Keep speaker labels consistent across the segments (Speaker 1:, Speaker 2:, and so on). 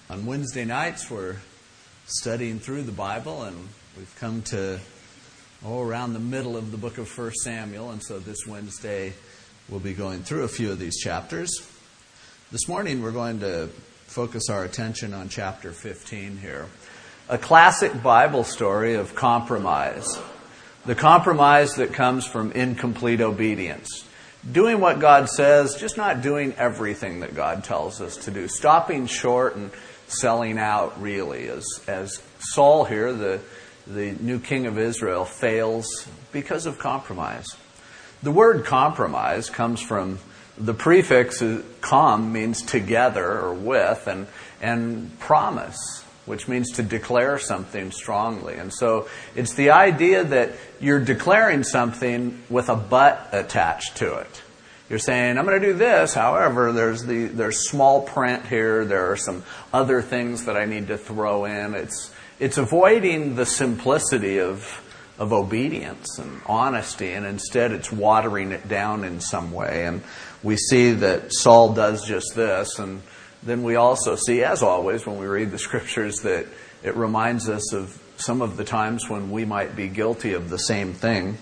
Speaker 1: On Wednesday nights, we're studying through the Bible, and we've come to around the middle of the book of 1 Samuel, and so this Wednesday we'll be going through a few of these chapters. This morning we're going to focus our attention on chapter 15 here. A classic Bible story of compromise. The compromise that comes from incomplete obedience. Doing what God says, just not doing everything that God tells us to do. Stopping short and selling out, really. As Saul here, the new king of Israel, fails because of compromise. The word compromise comes from the prefix com, means together or with, and promise, which means to declare something strongly. And so it's the idea that you're declaring something with a but attached to it. You're saying, I'm going to do this, however, there's small print here, there are some other things that I need to throw in. It's avoiding the simplicity of obedience and honesty, and instead it's watering it down in some way. And we see that Saul does just this, and then we also see, as always, when we read the Scriptures, that it reminds us of some of the times when we might be guilty of the same thing.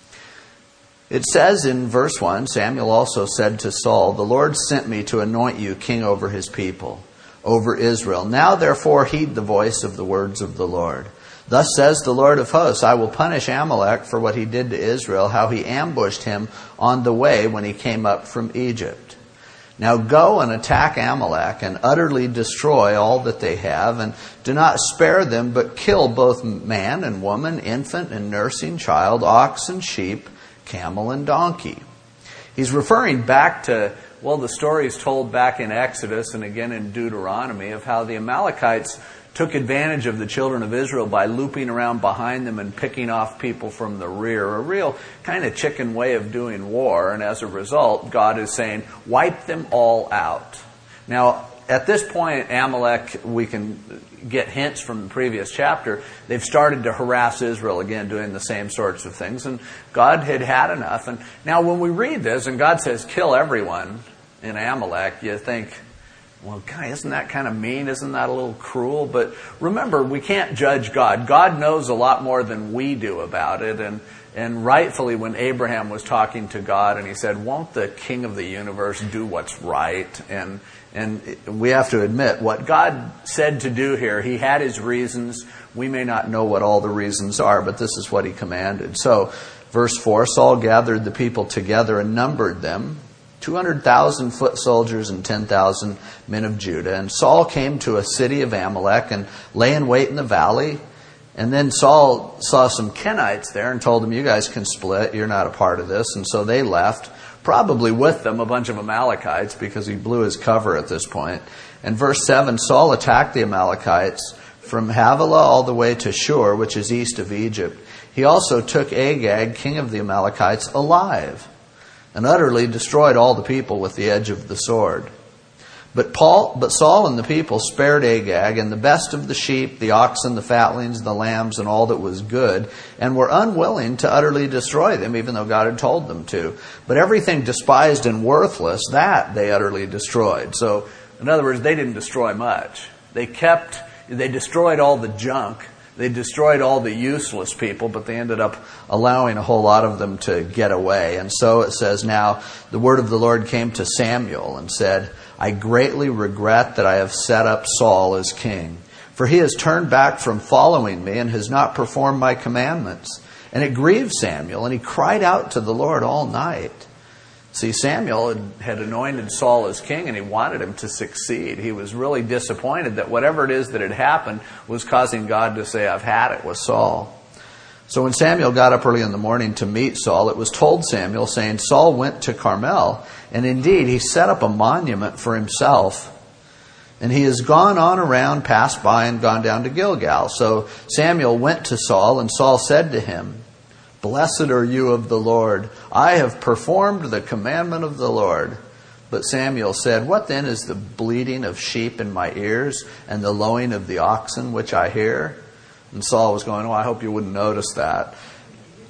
Speaker 1: It says in verse 1, Samuel also said to Saul, "The Lord sent me to anoint you king over his people, over Israel. Now therefore heed the voice of the words of the Lord. Thus says the Lord of hosts, I will punish Amalek for what he did to Israel, how he ambushed him on the way when he came up from Egypt. Now go and attack Amalek and utterly destroy all that they have, and do not spare them, but kill both man and woman, infant and nursing child, ox and sheep, camel and donkey." He's referring back to, the stories told back in Exodus and again in Deuteronomy of how the Amalekites took advantage of the children of Israel by looping around behind them and picking off people from the rear. A real kind of chicken way of doing war. And as a result, God is saying, wipe them all out. Now, at this point, Amalek, we can get hints from the previous chapter, they've started to harass Israel again, doing the same sorts of things. And God had had enough. And now when we read this, and God says, kill everyone in Amalek, you think, God, isn't that kind of mean? Isn't that a little cruel? But remember, we can't judge God. God knows a lot more than we do about it. And rightfully, when Abraham was talking to God and he said, won't the king of the universe do what's right? And we have to admit, what God said to do here, he had his reasons. We may not know what all the reasons are, but this is what he commanded. So, verse 4, Saul gathered the people together and numbered them, 200,000 foot soldiers and 10,000 men of Judah. And Saul came to a city of Amalek and lay in wait in the valley. And then Saul saw some Kenites there and told them, you guys can split, you're not a part of this. And so they left, probably with them a bunch of Amalekites, because he blew his cover at this point. And verse 7, Saul attacked the Amalekites from Havilah all the way to Shur, which is east of Egypt. He also took Agag, king of the Amalekites, alive, and utterly destroyed all the people with the edge of the sword. But Saul and the people spared Agag and the best of the sheep, the oxen, the fatlings, the lambs, and all that was good, and were unwilling to utterly destroy them, even though God had told them to. But everything despised and worthless, that they utterly destroyed. So, in other words, they didn't destroy much. They destroyed all the junk. They destroyed all the useless people, but they ended up allowing a whole lot of them to get away. And so it says, now the word of the Lord came to Samuel and said, I greatly regret that I have set up Saul as king, for he has turned back from following me and has not performed my commandments. And it grieved Samuel, and he cried out to the Lord all night. See, Samuel had anointed Saul as king, and he wanted him to succeed. He was really disappointed that whatever it is that had happened was causing God to say, I've had it with Saul. So when Samuel got up early in the morning to meet Saul, it was told Samuel, saying, Saul went to Carmel, and indeed he set up a monument for himself. And he has gone on around, passed by, and gone down to Gilgal. So Samuel went to Saul, and Saul said to him, Blessed are you of the Lord. I have performed the commandment of the Lord. But Samuel said, What then is the bleating of sheep in my ears, and the lowing of the oxen which I hear? And Saul was going, I hope you wouldn't notice that.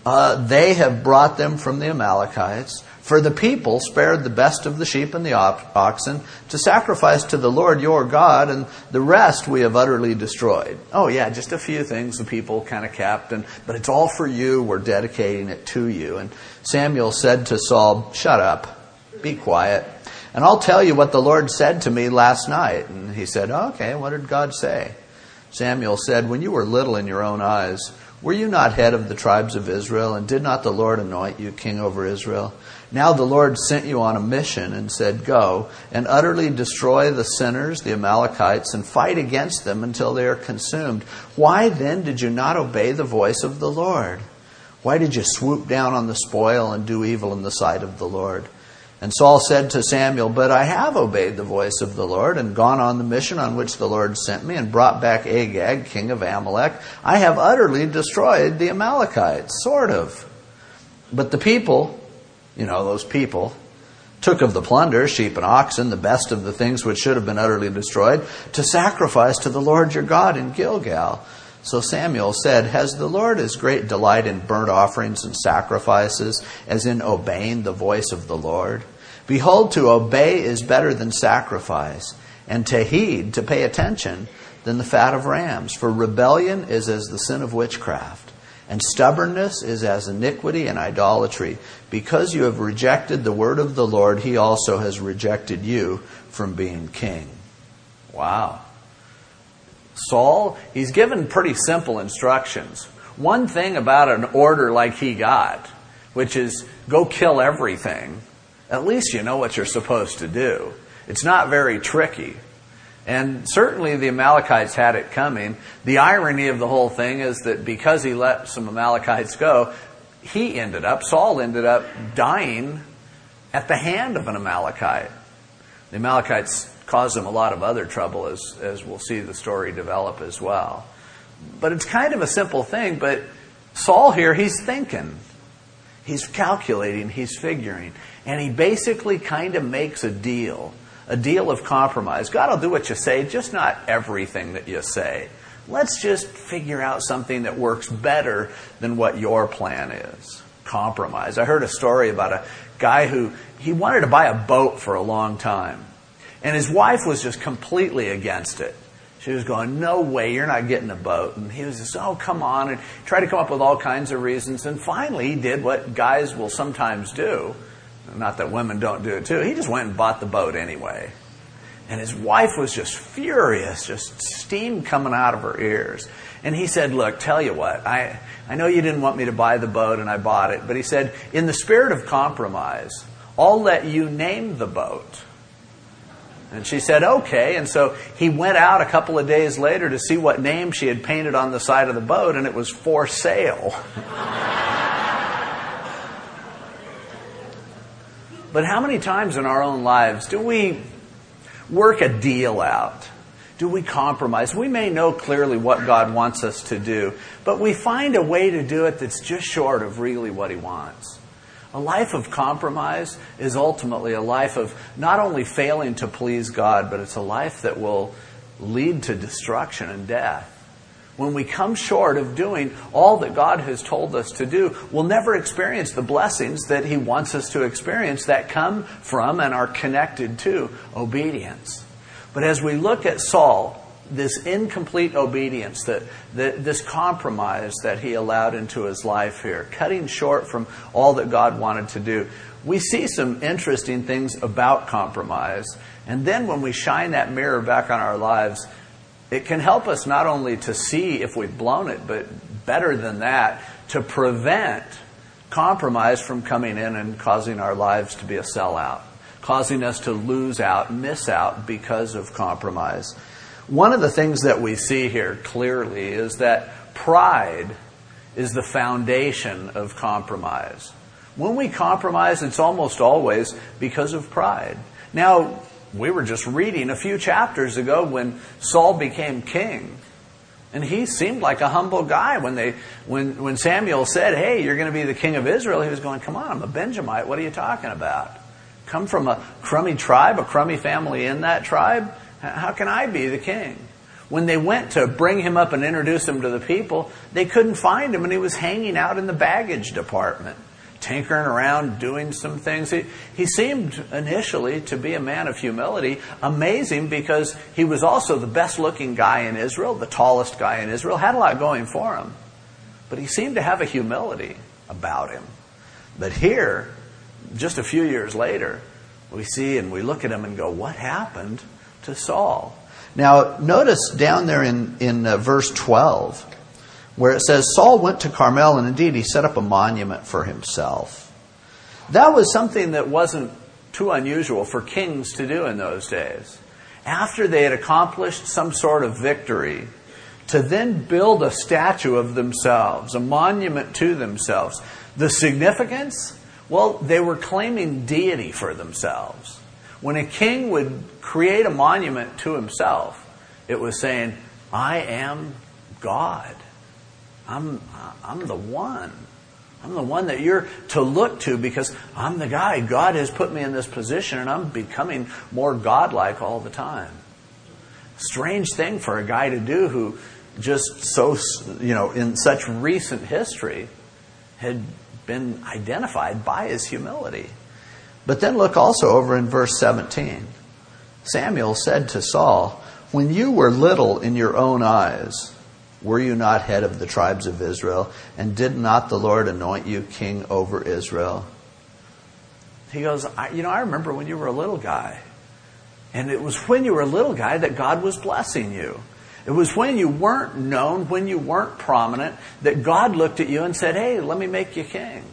Speaker 1: They have brought them from the Amalekites. For the people spared the best of the sheep and the oxen to sacrifice to the Lord your God, and the rest we have utterly destroyed. Oh yeah, just a few things the people kind of kept, but it's all for you. We're dedicating it to you. And Samuel said to Saul, shut up, be quiet, and I'll tell you what the Lord said to me last night. And he said, okay, what did God say? Samuel said, when you were little in your own eyes, were you not head of the tribes of Israel, and did not the Lord anoint you king over Israel? Now the Lord sent you on a mission and said, go and utterly destroy the sinners, the Amalekites, and fight against them until they are consumed. Why then did you not obey the voice of the Lord? Why did you swoop down on the spoil and do evil in the sight of the Lord? And Saul said to Samuel, but I have obeyed the voice of the Lord and gone on the mission on which the Lord sent me and brought back Agag, king of Amalek. I have utterly destroyed the Amalekites, sort of. But the people, those people, took of the plunder, sheep and oxen, the best of the things which should have been utterly destroyed, to sacrifice to the Lord your God in Gilgal. So Samuel said, has the Lord as great delight in burnt offerings and sacrifices as in obeying the voice of the Lord? Behold, to obey is better than sacrifice, and to heed, to pay attention, than the fat of rams. For rebellion is as the sin of witchcraft, and stubbornness is as iniquity and idolatry. Because you have rejected the word of the Lord, he also has rejected you from being king. Wow. Saul, he's given pretty simple instructions. One thing about an order like he got, which is go kill everything, at least you know what you're supposed to do. It's not very tricky. And certainly the Amalekites had it coming. The irony of the whole thing is that because he let some Amalekites go, Saul ended up dying at the hand of an Amalekite. The Amalekites caused him a lot of other trouble, as we'll see the story develop as well. But it's kind of a simple thing, but Saul here, he's thinking. He's calculating, he's figuring. And he basically kind of makes a deal of compromise. God will do what you say, just not everything that you say. Let's just figure out something that works better than what your plan is. Compromise. I heard a story about a guy who, he wanted to buy a boat for a long time. And his wife was just completely against it. She was going, no way, you're not getting a boat. And he was just, oh, come on, and tried to come up with all kinds of reasons. And finally, he did what guys will sometimes do. Not that women don't do it too. He just went and bought the boat anyway. And his wife was just furious, just steam coming out of her ears. And he said, look, tell you what, I know you didn't want me to buy the boat, and I bought it. But he said, in the spirit of compromise, I'll let you name the boat. And she said, okay. And so he went out a couple of days later to see what name she had painted on the side of the boat, and it was for sale. But how many times in our own lives do we work a deal out? Do we compromise? We may know clearly what God wants us to do, but we find a way to do it that's just short of really what he wants. A life of compromise is ultimately a life of not only failing to please God, but it's a life that will lead to destruction and death. When we come short of doing all that God has told us to do, we'll never experience the blessings that he wants us to experience that come from and are connected to obedience. But as we look at Saul, this incomplete obedience, this compromise that he allowed into his life here, cutting short from all that God wanted to do, we see some interesting things about compromise. And then when we shine that mirror back on our lives, it can help us not only to see if we've blown it, but better than that, to prevent compromise from coming in and causing our lives to be a sellout, causing us to lose out, miss out because of compromise. One of the things that we see here clearly is that pride is the foundation of compromise. When we compromise, it's almost always because of pride. Now, we were just reading a few chapters ago when Saul became king. And he seemed like a humble guy. When Samuel said, hey, you're going to be the king of Israel, he was going, come on, I'm a Benjamite. What are you talking about? Come from a crummy tribe, a crummy family in that tribe? How can I be the king? When they went to bring him up and introduce him to the people, they couldn't find him, and he was hanging out in the baggage department, tinkering around, doing some things. He seemed initially to be a man of humility. Amazing, because he was also the best-looking guy in Israel, the tallest guy in Israel, had a lot going for him. But he seemed to have a humility about him. But here, just a few years later, we see and we look at him and go, what happened to Saul? Now, notice down there in verse 12, where it says, Saul went to Carmel, and indeed he set up a monument for himself. That was something that wasn't too unusual for kings to do in those days. After they had accomplished some sort of victory, to then build a statue of themselves, a monument to themselves. The significance? Well, they were claiming deity for themselves. When a king would create a monument to himself, it was saying, I am God. I'm the one. I'm the one that you're to look to because I'm the guy. God has put me in this position, and I'm becoming more godlike all the time. Strange thing for a guy to do who just so, in such recent history had been identified by his humility. But then look also over in verse 17. Samuel said to Saul, when you were little in your own eyes, were you not head of the tribes of Israel? And did not the Lord anoint you king over Israel? He goes, I remember when you were a little guy. And it was when you were a little guy that God was blessing you. It was when you weren't known, when you weren't prominent, that God looked at you and said, hey, let me make you king.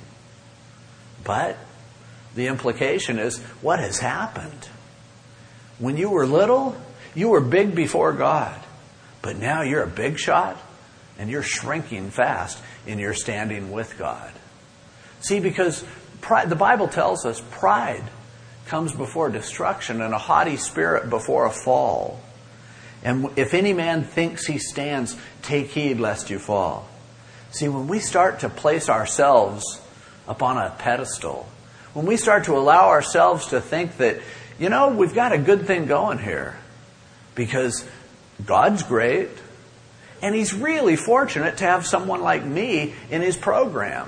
Speaker 1: But the implication is, what has happened? When you were little, you were big before God. But now you're a big shot, and you're shrinking fast in your standing with God. See, because the Bible tells us pride comes before destruction, and a haughty spirit before a fall. And if any man thinks he stands, take heed lest you fall. See, when we start to place ourselves upon a pedestal, when we start to allow ourselves to think that, we've got a good thing going here because God's great, and He's really fortunate to have someone like me in His program.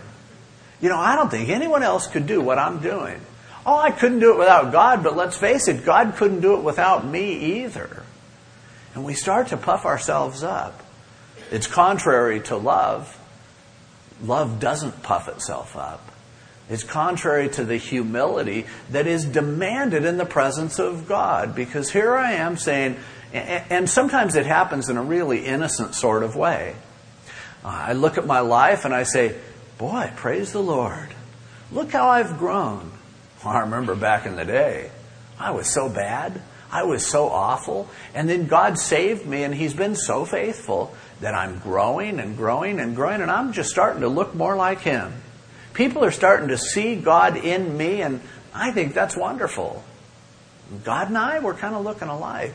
Speaker 1: I don't think anyone else could do what I'm doing. Oh, I couldn't do it without God, but let's face it, God couldn't do it without me either. And we start to puff ourselves up. It's contrary to love. Love doesn't puff itself up. It's contrary to the humility that is demanded in the presence of God. Because here I am saying, and sometimes it happens in a really innocent sort of way. I look at my life and I say, boy, praise the Lord. Look how I've grown. Well, I remember back in the day, I was so bad. I was so awful. And then God saved me, and He's been so faithful that I'm growing and growing and growing, and I'm just starting to look more like Him. People are starting to see God in me, and I think that's wonderful. God and I, we're kind of looking alike.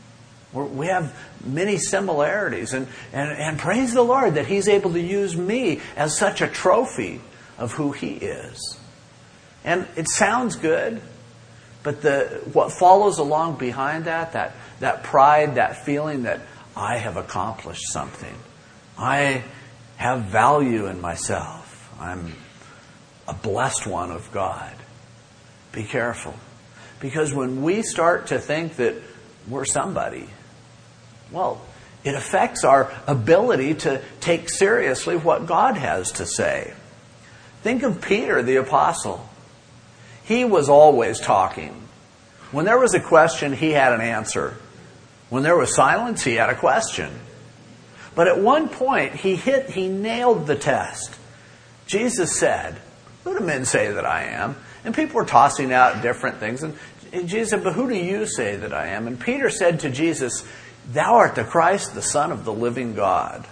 Speaker 1: We have many similarities, and praise the Lord that He's able to use me as such a trophy of who He is. And it sounds good, but what follows along behind that pride, that feeling that I have accomplished something. I have value in myself. I'm a blessed one of God. Be careful. Because when we start to think that we're somebody, well, it affects our ability to take seriously what God has to say. Think of Peter, the apostle. He was always talking. When there was a question, he had an answer. When there was silence, he had a question. But at one point, he nailed the test. Jesus said, who do men say that I am? And people were tossing out different things. And Jesus said, but who do you say that I am? And Peter said to Jesus, thou art the Christ, the Son of the living God.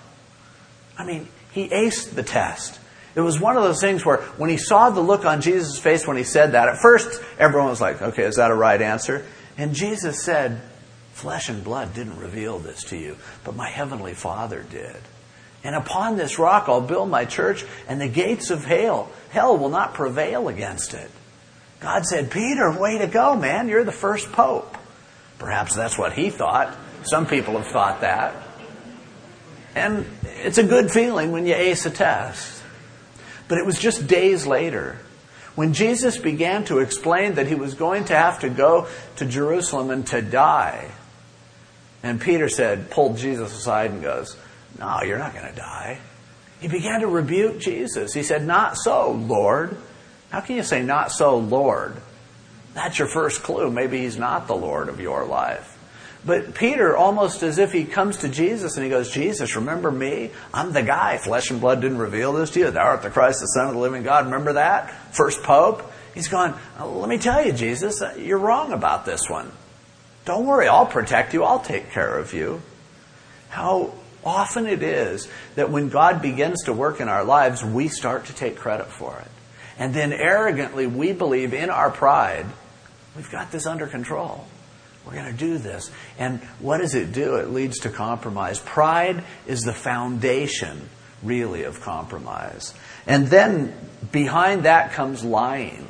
Speaker 1: I mean, he aced the test. It was one of those things where when he saw the look on Jesus' face when he said that, at first everyone was like, okay, is that a right answer? And Jesus said, flesh and blood didn't reveal this to you, but my heavenly Father did. And upon this rock I'll build my church, and the gates of hell will not prevail against it. God said, Peter, way to go, man. You're the first pope. Perhaps that's what he thought. Some people have thought that. And it's a good feeling when you ace a test. But it was just days later when Jesus began to explain that he was going to have to go to Jerusalem and to die. And Peter pulled Jesus aside and goes, "No, you're not going to die." He began to rebuke Jesus. He said, "Not so, Lord." How can you say, "Not so, Lord"? That's your first clue. Maybe he's not the Lord of your life. But Peter, almost as if he comes to Jesus and he goes, "Jesus, remember me? I'm the guy. Flesh and blood didn't reveal this to you. Thou art the Christ, the Son of the living God." Remember that? First Pope. He's going, "Let me tell you, Jesus, you're wrong about this one. Don't worry, I'll protect you. I'll take care of you." How often it is that when God begins to work in our lives, we start to take credit for it. And then arrogantly, we believe in our pride, we've got this under control. We're going to do this. And what does it do? It leads to compromise. Pride is the foundation, really, of compromise. And then behind that comes lying.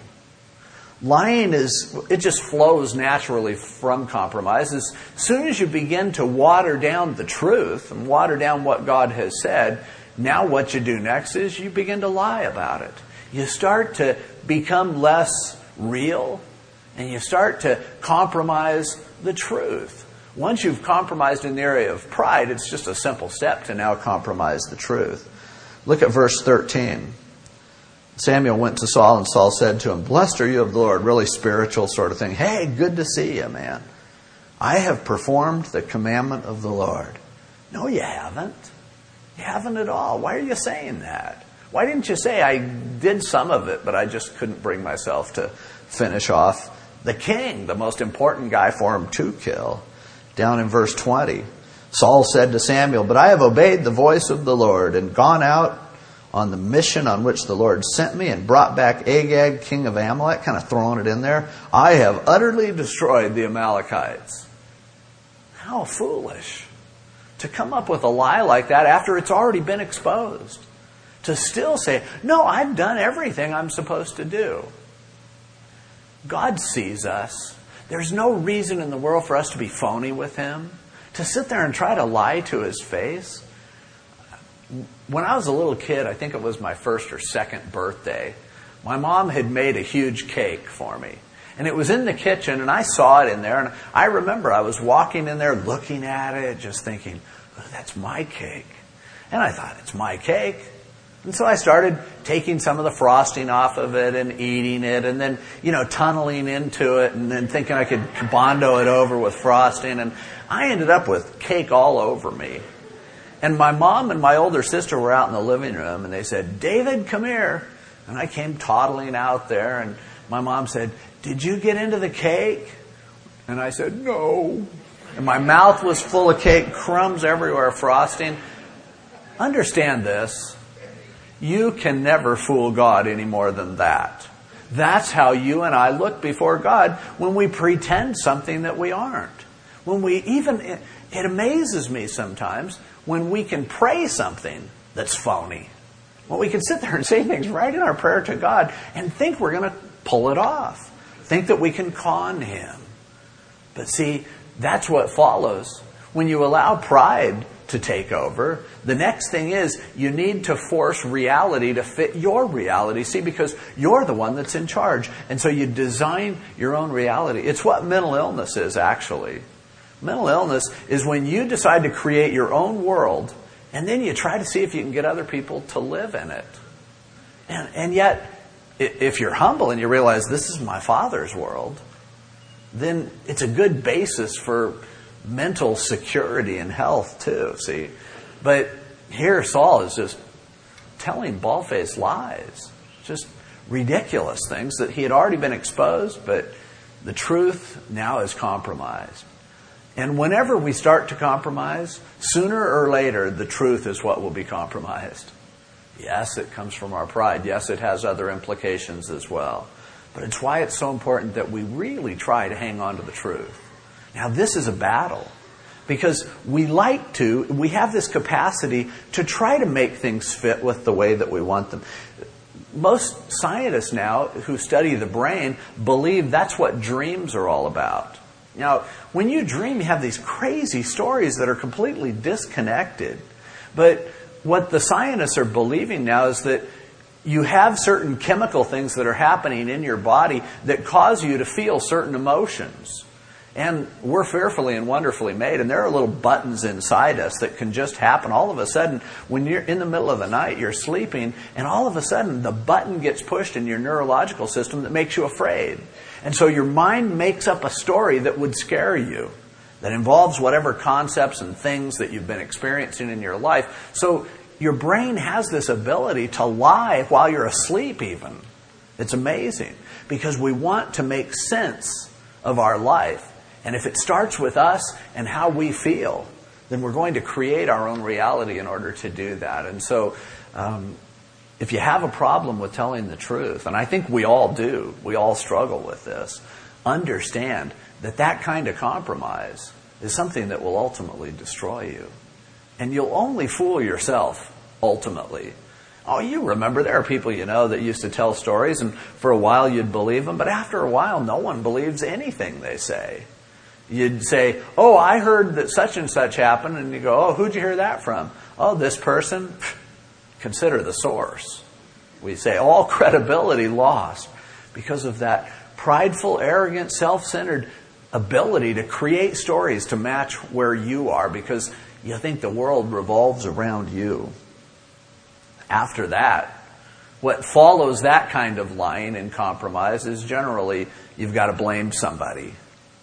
Speaker 1: Lying it just flows naturally from compromise. As soon as you begin to water down the truth and water down what God has said, now what you do next is you begin to lie about it. You start to become less real, and you start to compromise the truth. Once you've compromised in the area of pride, it's just a simple step to now compromise the truth. Look at verse 13. Samuel went to Saul, and Saul said to him, "Blessed are you of the Lord." Really spiritual sort of thing. "Hey, good to see you, man. I have performed the commandment of the Lord." "No, you haven't. You haven't at all. Why are you saying that? Why didn't you say, I did some of it, but I just couldn't bring myself to finish off the king, the most important guy for him to kill?" Down in verse 20, Saul said to Samuel, "But I have obeyed the voice of the Lord and gone out on the mission on which the Lord sent me and brought back Agag, king of Amalek," kind of throwing it in there. "I have utterly destroyed the Amalekites." How foolish to come up with a lie like that after it's already been exposed. To still say, "No, I've done everything I'm supposed to do." God sees us. There's no reason in the world for us to be phony with Him, to sit there and try to lie to His face. When I was a little kid, I think it was my first or second birthday, my mom had made a huge cake for me. And it was in the kitchen, and I saw it in there. And I remember I was walking in there looking at it, just thinking, "Oh, that's my cake." And I thought, it's my cake. And so I started taking some of the frosting off of it and eating it, and then, tunneling into it, and then thinking I could bondo it over with frosting. And I ended up with cake all over me. And my mom and my older sister were out in the living room, and they said, "David, come here." And I came toddling out there, and my mom said, "Did you get into the cake?" And I said, "No." And my mouth was full of cake, crumbs everywhere, frosting. Understand this. You can never fool God any more than that. That's how you and I look before God when we pretend something that we aren't. It amazes me sometimes when we can pray something that's phony. When we can sit there and say things right in our prayer to God and think we're going to pull it off. Think that we can con Him. But see, that's what follows. When you allow pride to take over, the next thing is you need to force reality to fit your reality. See, because you're the one that's in charge. And so you design your own reality. It's what mental illness is, actually. Mental illness is when you decide to create your own world, and then you try to see if you can get other people to live in it. And yet, if you're humble and you realize this is my Father's world, then it's a good basis for mental security and health too, see. But here Saul is just telling bald-faced lies, just ridiculous things that he had already been exposed, but the truth now is compromised. And whenever we start to compromise, sooner or later, the truth is what will be compromised. Yes, it comes from our pride. Yes, it has other implications as well. But it's why it's so important that we really try to hang on to the truth. Now, this is a battle because we have this capacity to try to make things fit with the way that we want them. Most scientists now who study the brain believe that's what dreams are all about. Now, when you dream, you have these crazy stories that are completely disconnected. But what the scientists are believing now is that you have certain chemical things that are happening in your body that cause you to feel certain emotions. And we're fearfully and wonderfully made, and there are little buttons inside us that can just happen. All of a sudden, when you're in the middle of the night, you're sleeping, and all of a sudden the button gets pushed in your neurological system that makes you afraid. And so your mind makes up a story that would scare you, that involves whatever concepts and things that you've been experiencing in your life. So your brain has this ability to lie while you're asleep even. It's amazing, because we want to make sense of our life. And if it starts with us and how we feel, then we're going to create our own reality in order to do that. And so if you have a problem with telling the truth, and I think we all do, we all struggle with this, understand that that kind of compromise is something that will ultimately destroy you. And you'll only fool yourself, ultimately. Oh, you remember there are people you know that used to tell stories, and for a while you'd believe them, but after a while no one believes anything they say. You'd say, oh, I heard that such and such happened, and you go, oh, who'd you hear that from? Oh, this person. Consider the source. We say all credibility lost because of that prideful, arrogant, self-centered ability to create stories to match where you are because you think the world revolves around you. After that, what follows that kind of lying and compromise is generally you've got to blame somebody.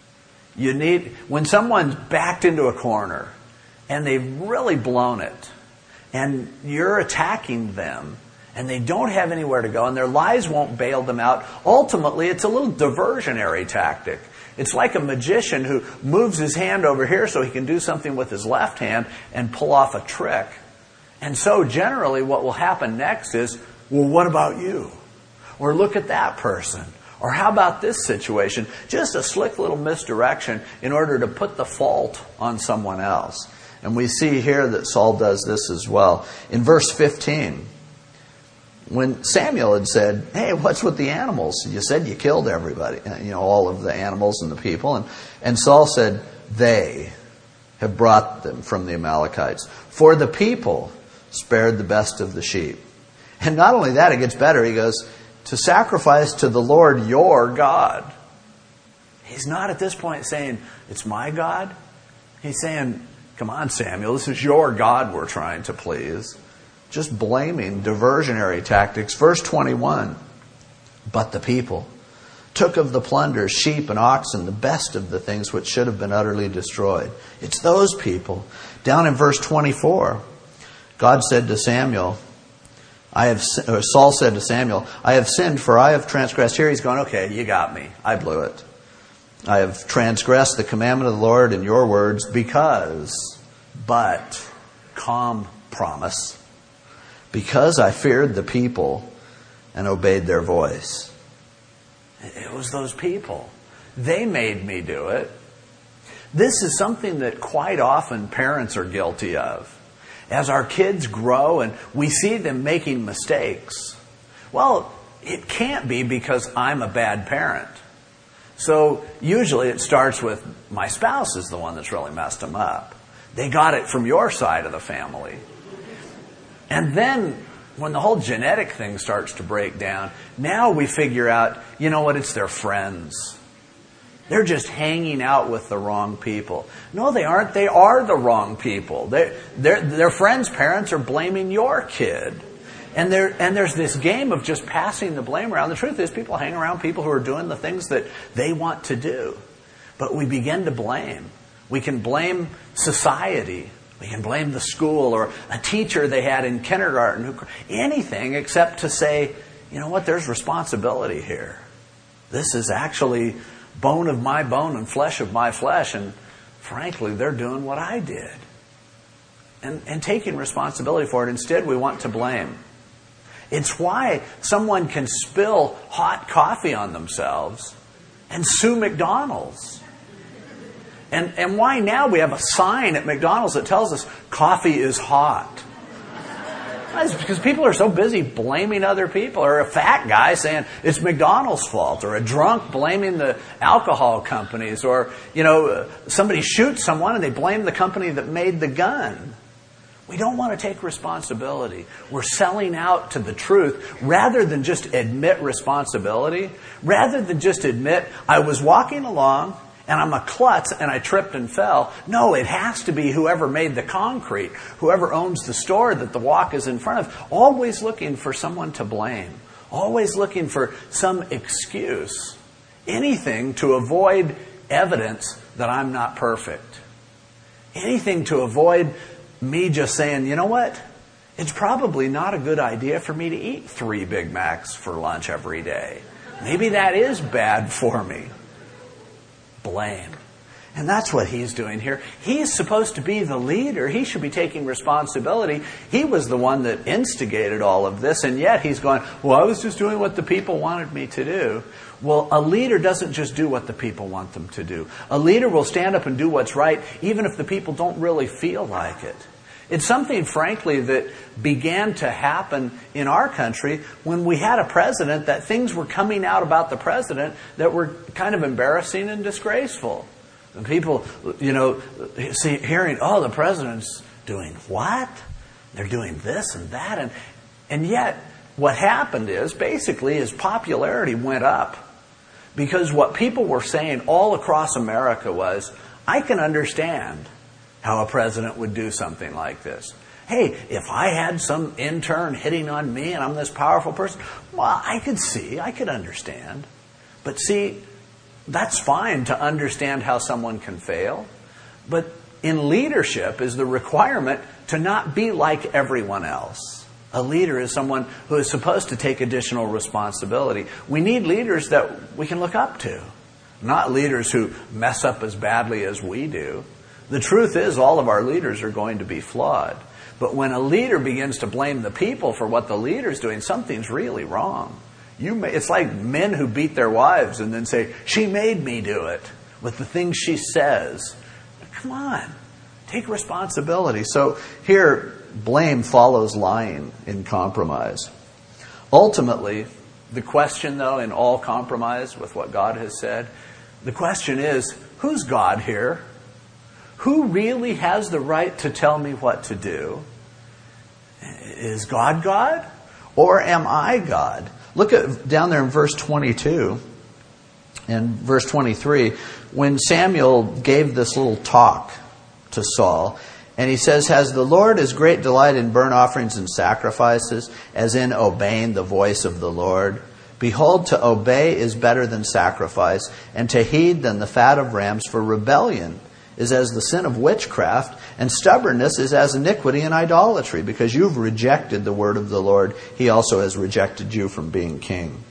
Speaker 1: When someone's backed into a corner and they've really blown it and you're attacking them and they don't have anywhere to go and their lies won't bail them out, ultimately it's a little diversionary tactic. It's like a magician who moves his hand over here so he can do something with his left hand and pull off a trick. And so generally what will happen next is, well, what about you? Or look at that person. Or how about this situation? Just a slick little misdirection in order to put the fault on someone else. And we see here that Saul does this as well. In verse 15, when Samuel had said, hey, what's with the animals? You said you killed everybody, all of the animals and the people. And Saul said, they have brought them from the Amalekites. For the people spared the best of the sheep. And not only that, it gets better. He goes, to sacrifice to the Lord your God. He's not at this point saying, it's my God. He's saying, come on, Samuel, this is your God we're trying to please. Just blaming diversionary tactics. Verse 21, but the people took of the plunder sheep and oxen, the best of the things which should have been utterly destroyed. It's those people. Down in verse 24, God said to Samuel, Saul said to Samuel, I have sinned, for I have transgressed. Here he's going, okay, you got me. I blew it. I have transgressed the commandment of the Lord in your words but, calm promise, because I feared the people and obeyed their voice. It was those people. They made me do it. This is something that quite often parents are guilty of. As our kids grow and we see them making mistakes, well, it can't be because I'm a bad parent. So usually it starts with my spouse is the one that's really messed them up. They got it from your side of the family. And then when the whole genetic thing starts to break down, now we figure out, you know what, it's their friends. They're just hanging out with the wrong people. No, they aren't. They are the wrong people. Their friends' parents are blaming your kid. And there's this game of just passing the blame around. The truth is people hang around people who are doing the things that they want to do. But we begin to blame. We can blame society. We can blame the school or a teacher they had in kindergarten. Anything except to say, you know what, there's responsibility here. This is actually bone of my bone and flesh of my flesh, and frankly, they're doing what I did. And taking responsibility for it. Instead, we want to blame. It's why someone can spill hot coffee on themselves and sue McDonald's. And why now we have a sign at McDonald's that tells us coffee is hot.
Speaker 2: It's because people are so busy blaming other people, or a fat guy saying it's McDonald's fault, or a drunk blaming the alcohol companies, or, somebody shoots someone and they blame the company that made the gun. We don't want to take responsibility. We're selling out to the truth rather than just admit responsibility, rather than just admit, I was walking along and I'm a klutz and I tripped and fell. No, it has to be whoever made the concrete, whoever owns the store that the walk is in front of, always looking for someone to blame, always looking for some excuse, anything to avoid evidence that I'm not perfect, anything to avoid me just saying, you know what? It's probably not a good idea for me to eat 3 Big Macs for lunch every day. Maybe that is bad for me. Blame. And that's what he's doing here. He's supposed to be the leader. He should be taking responsibility. He was the one that instigated all of this, and yet he's going, well, I was just doing what the people wanted me to do. Well, a leader doesn't just do what the people want them to do. A leader will stand up and do what's right, even if the people don't really feel like it. It's something, frankly, that began to happen in our country when we had a president, that things were coming out about the president that were kind of embarrassing and disgraceful. And people, hearing, the president's doing what? They're doing this and that. And yet, what happened is, basically, his popularity went up. Because what people were saying all across America was, I can understand how a president would do something like this. Hey, if I had some intern hitting on me and I'm this powerful person, well, I could understand. But see, that's fine to understand how someone can fail. But in leadership is the requirement to not be like everyone else. A leader is someone who is supposed to take additional responsibility. We need leaders that we can look up to, not leaders who mess up as badly as we do. The truth is, all of our leaders are going to be flawed. But when a leader begins to blame the people for what the leader's doing, something's really wrong. It's like men who beat their wives and then say, she made me do it, with the things she says. Come on, take responsibility. So here, blame follows lying in compromise. Ultimately, the question, though, in all compromise with what God has said, the question is, who's God here? Who really has the right to tell me what to do? Is God God? Or am I God? Look at down there in verse 22 and verse 23, when Samuel gave this little talk to Saul, and he says, has the Lord as great delight in burnt offerings and sacrifices as in obeying the voice of the Lord? Behold, to obey is better than sacrifice, and to heed than the fat of rams, for rebellion is as the sin of witchcraft, and stubbornness is as iniquity and idolatry. Because you've rejected the word of the Lord, he also has rejected you from being king.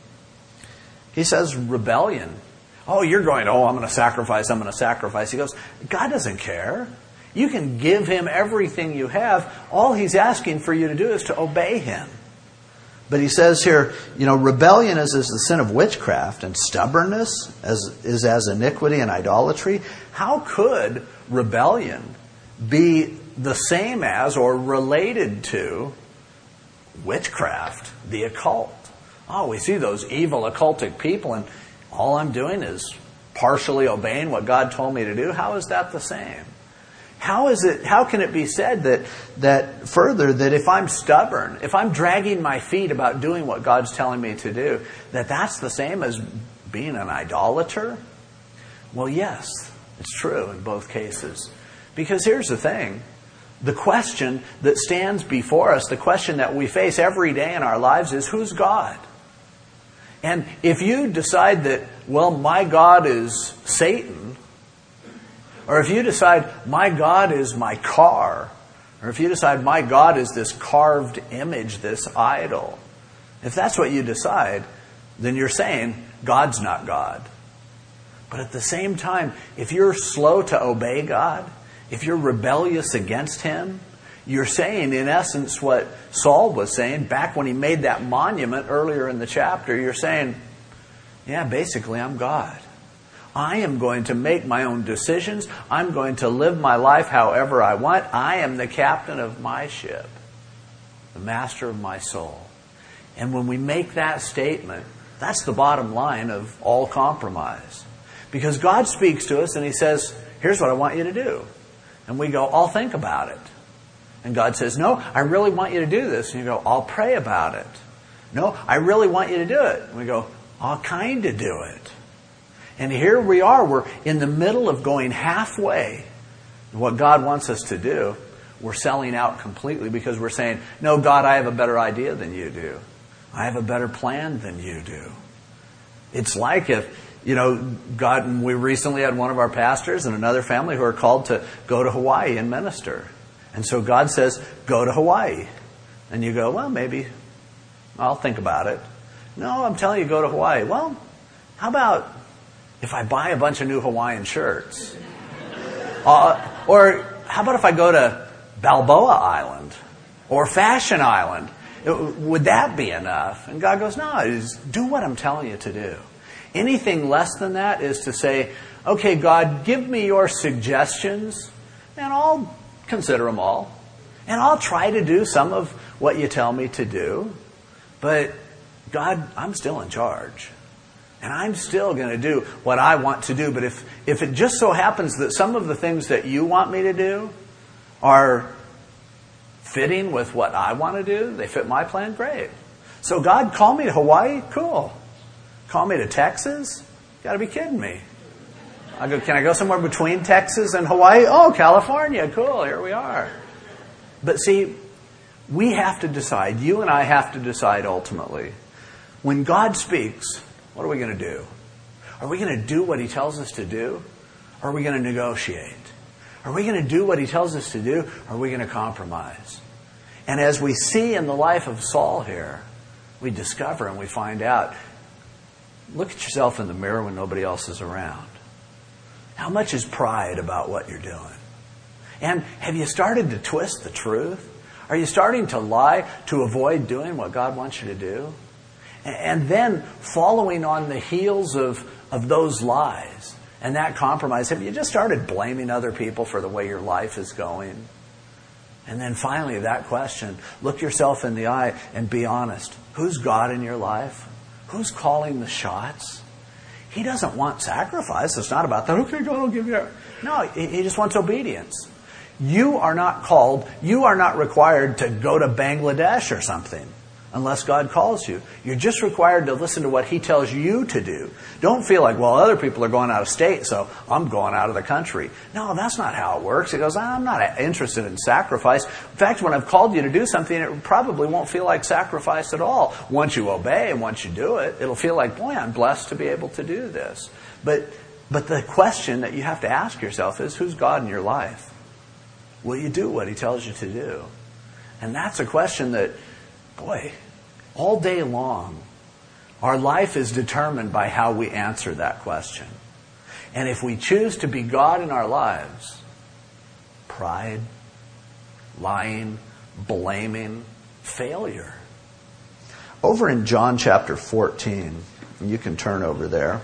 Speaker 2: He says rebellion. Oh, you're going, I'm going to sacrifice. He goes, God doesn't care. You can give him everything you have. All he's asking for you to do is to obey him. But he says here, rebellion is as the sin of witchcraft, and stubbornness is as iniquity and idolatry. How could rebellion be the same as or related to witchcraft, the occult? Oh, we see those evil occultic people, and all I'm doing is partially obeying what God told me to do. How is that the same? How can it be said that further, that if I'm stubborn, if I'm dragging my feet about doing what God's telling me to do, that's the same as being an idolater? Well, yes, it's true in both cases. Because here's the thing. The question that stands before us, the question that we face every day in our lives is, who's God? And if you decide that, my God is Satan, or if you decide, my God is my car, or if you decide, my God is this carved image, this idol, if that's what you decide, then you're saying, God's not God. But at the same time, if you're slow to obey God, if you're rebellious against him, you're saying, in essence, what Saul was saying back when he made that monument earlier in the chapter. You're saying, basically, I'm God. I am going to make my own decisions. I'm going to live my life however I want. I am the captain of my ship. the master of my soul. And when we make that statement, that's the bottom line of all compromise. Because God speaks to us and He says, here's what I want you to do. And we go, I'll think about it. And God says, no, I really want you to do this. And you go, I'll pray about it. No, I really want you to do it. And we go, I'll kind of do it. And here we are. We're in the middle of going halfway. What God wants us to do, we're selling out completely because we're saying, no, God, I have a better idea than you do. I have a better plan than you do. It's like if, God, and we recently had one of our pastors and another family who are called to go to Hawaii and minister. And so God says, go to Hawaii. And you go, well, maybe I'll think about it. No, I'm telling you, go to Hawaii. Well, how about if I buy a bunch of new Hawaiian shirts? Or how about if I go to Balboa Island or Fashion Island? Would that be enough? And God goes, no, just do what I'm telling you to do. Anything less than that is to say, okay, God, give me your suggestions, and I'll consider them all. And I'll try to do some of what you tell me to do. But God, I'm still in charge. And I'm still going to do what I want to do. But if it just so happens that some of the things that you want me to do are fitting with what I want to do, they fit my plan, great. So God, call me to Hawaii? Cool. Call me to Texas? You got to be kidding me. I go, can I go somewhere between Texas and Hawaii? Oh, California. Cool. Here we are. But see, we have to decide. You and I have to decide ultimately. When God speaks, what are we going to do? Are we going to do what He tells us to do? Or are we going to negotiate? Are we going to do what He tells us to do? Or are we going to compromise? And as we see in the life of Saul here, we discover and we find out, look at yourself in the mirror when nobody else is around. How much is pride about what you're doing? And have you started to twist the truth? Are you starting to lie to avoid doing what God wants you to do? And then following on the heels of those lies and that compromise, have you just started blaming other people for the way your life is going? And then finally, that question, look yourself in the eye and be honest. Who's God in your life? Who's calling the shots? He doesn't want sacrifice. It's not about that. Okay, God will give you. No, He just wants obedience. You are not called, you are not required to go to Bangladesh or something unless God calls you. You're just required to listen to what He tells you to do. Don't feel like, well, other people are going out of state, so I'm going out of the country. No, that's not how it works. He goes, I'm not interested in sacrifice. In fact, when I've called you to do something, it probably won't feel like sacrifice at all. Once you obey and once you do it, it'll feel like, boy, I'm blessed to be able to do this. But the question that you have to ask yourself is, who's God in your life? Will you do what He tells you to do? And that's a question that, boy, all day long, our life is determined by how we answer that question. And if we choose to be God in our lives, pride, lying, blaming, failure. Over in John chapter 14, you can turn over there,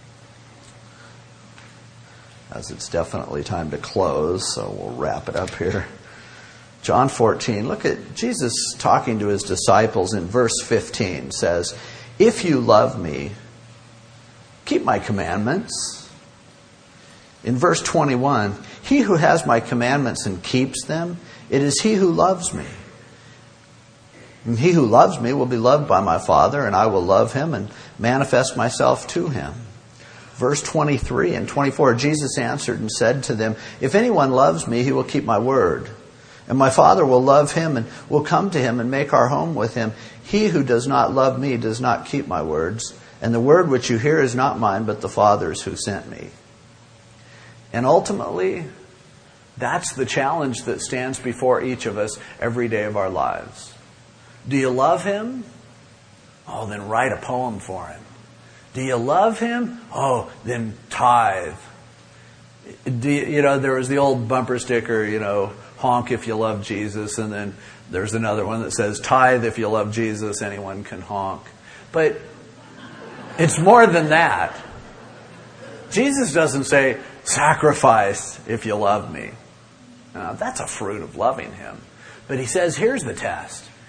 Speaker 2: as it's definitely time to close, so we'll wrap it up here. John 14, look at Jesus talking to His disciples in verse 15, says, if you love me, keep my commandments. In verse 21, he who has my commandments and keeps them, it is he who loves me. And he who loves me will be loved by my Father, and I will love him and manifest myself to him. Verse 23 and 24, Jesus answered and said to them, if anyone loves me, he will keep my word. And my Father will love him and will come to him and make our home with him. He who does not love me does not keep my words. And the word which you hear is not mine, but the Father's who sent me. And ultimately, that's the challenge that stands before each of us every day of our lives. Do you love Him? Oh, then write a poem for Him. Do you love Him? Oh, then tithe. There was the old bumper sticker, honk if you love Jesus. And then there's another one that says, tithe if you love Jesus, anyone can honk. But it's more than that. Jesus doesn't say, sacrifice if you love me. Now, that's a fruit of loving Him. But He says, here's the test.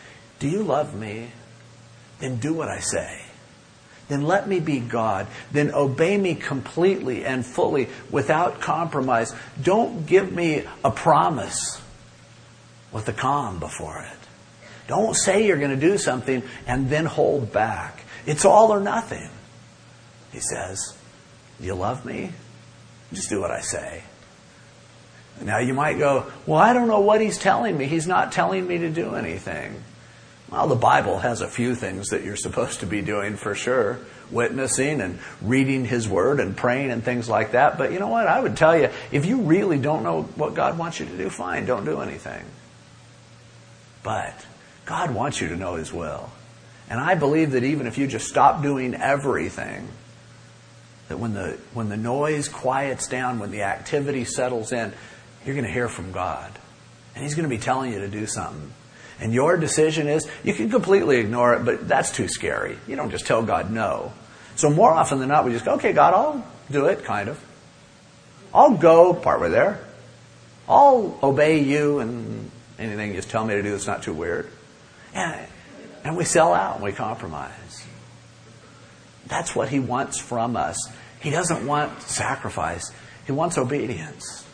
Speaker 2: do you love me? Then do what I say. Then let me be God. Then obey me completely and fully without compromise. Don't give me a promise with a calm before it. Don't say you're going to do something and then hold back. It's all or nothing. He says, do you love me? Just do what I say. Now you might go, well, I don't know what he's telling me. He's not telling me to do anything. Well, the Bible has a few things that you're supposed to be doing for sure. Witnessing and reading His Word and praying and things like that. But you know what? I would tell you, if you really don't know what God wants you to do, fine, don't do anything. But God wants you to know His will. And I believe that even if you just stop doing everything, that when the noise quiets down, when the activity settles in, you're going to hear from God. And He's going to be telling you to do something. And your decision is, you can completely ignore it, but that's too scary. You don't just tell God no. So more often than not, we just go, okay, God, I'll do it, kind of. I'll go partway there. I'll obey you, and anything you just tell me to do that's not too weird. And we sell out and we compromise. That's what He wants from us. He doesn't want sacrifice. He wants obedience.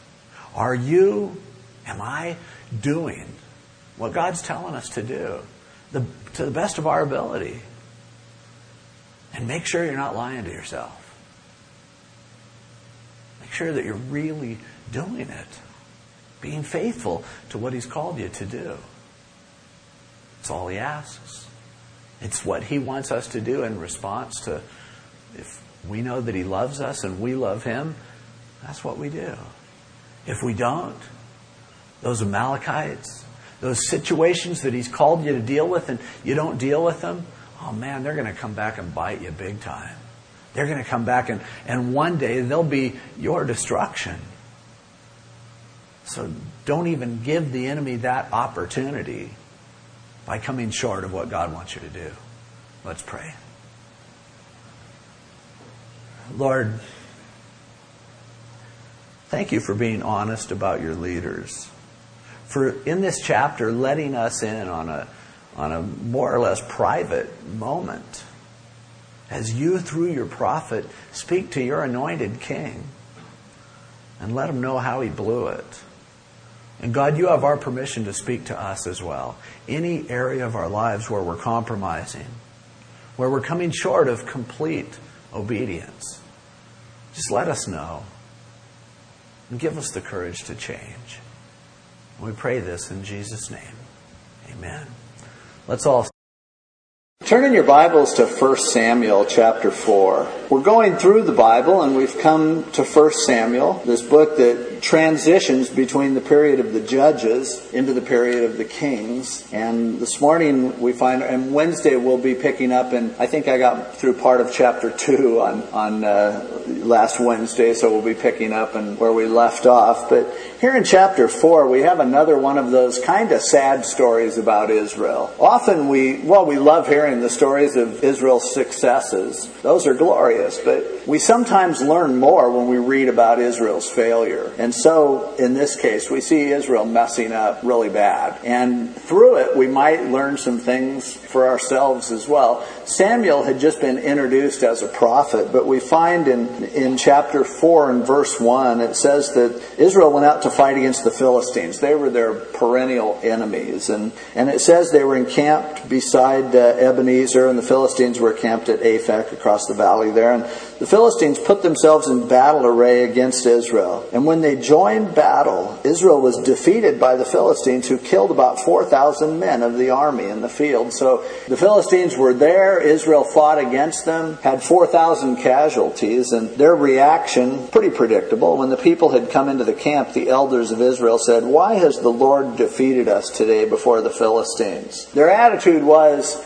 Speaker 2: Am I doing what God's telling us to do to the best of our ability? And make sure you're not lying to yourself. Make sure that you're really doing it. Being faithful to what He's called you to do. It's all He asks. It's what He wants us to do in response to, if we know that He loves us and we love Him, that's what we do. If we don't, those Amalekites, those situations that He's called you to deal with and you don't deal with them, oh man, they're going to come back and bite you big time. They're going to come back and one day they'll be your destruction. So don't even give the enemy that opportunity by coming short of what God wants you to do. Let's pray. Lord, thank You for being honest about Your leaders. For in this chapter letting us in on a more or less private moment as You, through Your prophet, speak to Your anointed king and let him know how he blew it. And God, You have our permission to speak to us as well. Any area of our lives where we're compromising, where we're coming short of complete obedience, just let us know and give us the courage to change. We pray this in Jesus' name. Amen. Let's all turn in your Bibles to 1 Samuel chapter 4. We're going through the Bible and we've come to 1 Samuel, this book that transitions between the period of the judges into the period of the kings. And this morning we find, and Wednesday we'll be picking up, and I think I got through part of chapter 2 on last Wednesday, so we'll be picking up and where we left off. But here in chapter 4 we have another one of those kind of sad stories about Israel. Often we love hearing the stories of Israel's successes. Those are glorious, but we sometimes learn more when we read about Israel's failure. And so, in this case, we see Israel messing up really bad. And through it, we might learn some things for ourselves as well. Samuel had just been introduced as a prophet, but we find in chapter 4 and verse 1, it says that Israel went out to fight against the Philistines. They were their perennial enemies. And it says they were encamped beside Ebenezer, and the Philistines were camped at Aphek across the valley there. And the Philistines put themselves in battle array against Israel. And when they joined battle, Israel was defeated by the Philistines, who killed about 4,000 men of the army in the field. So the Philistines were there. Israel fought against them, had 4,000 casualties. And their reaction, pretty predictable. When the people had come into the camp, the elders of Israel said, "Why has the Lord defeated us today before the Philistines?" Their attitude was, man,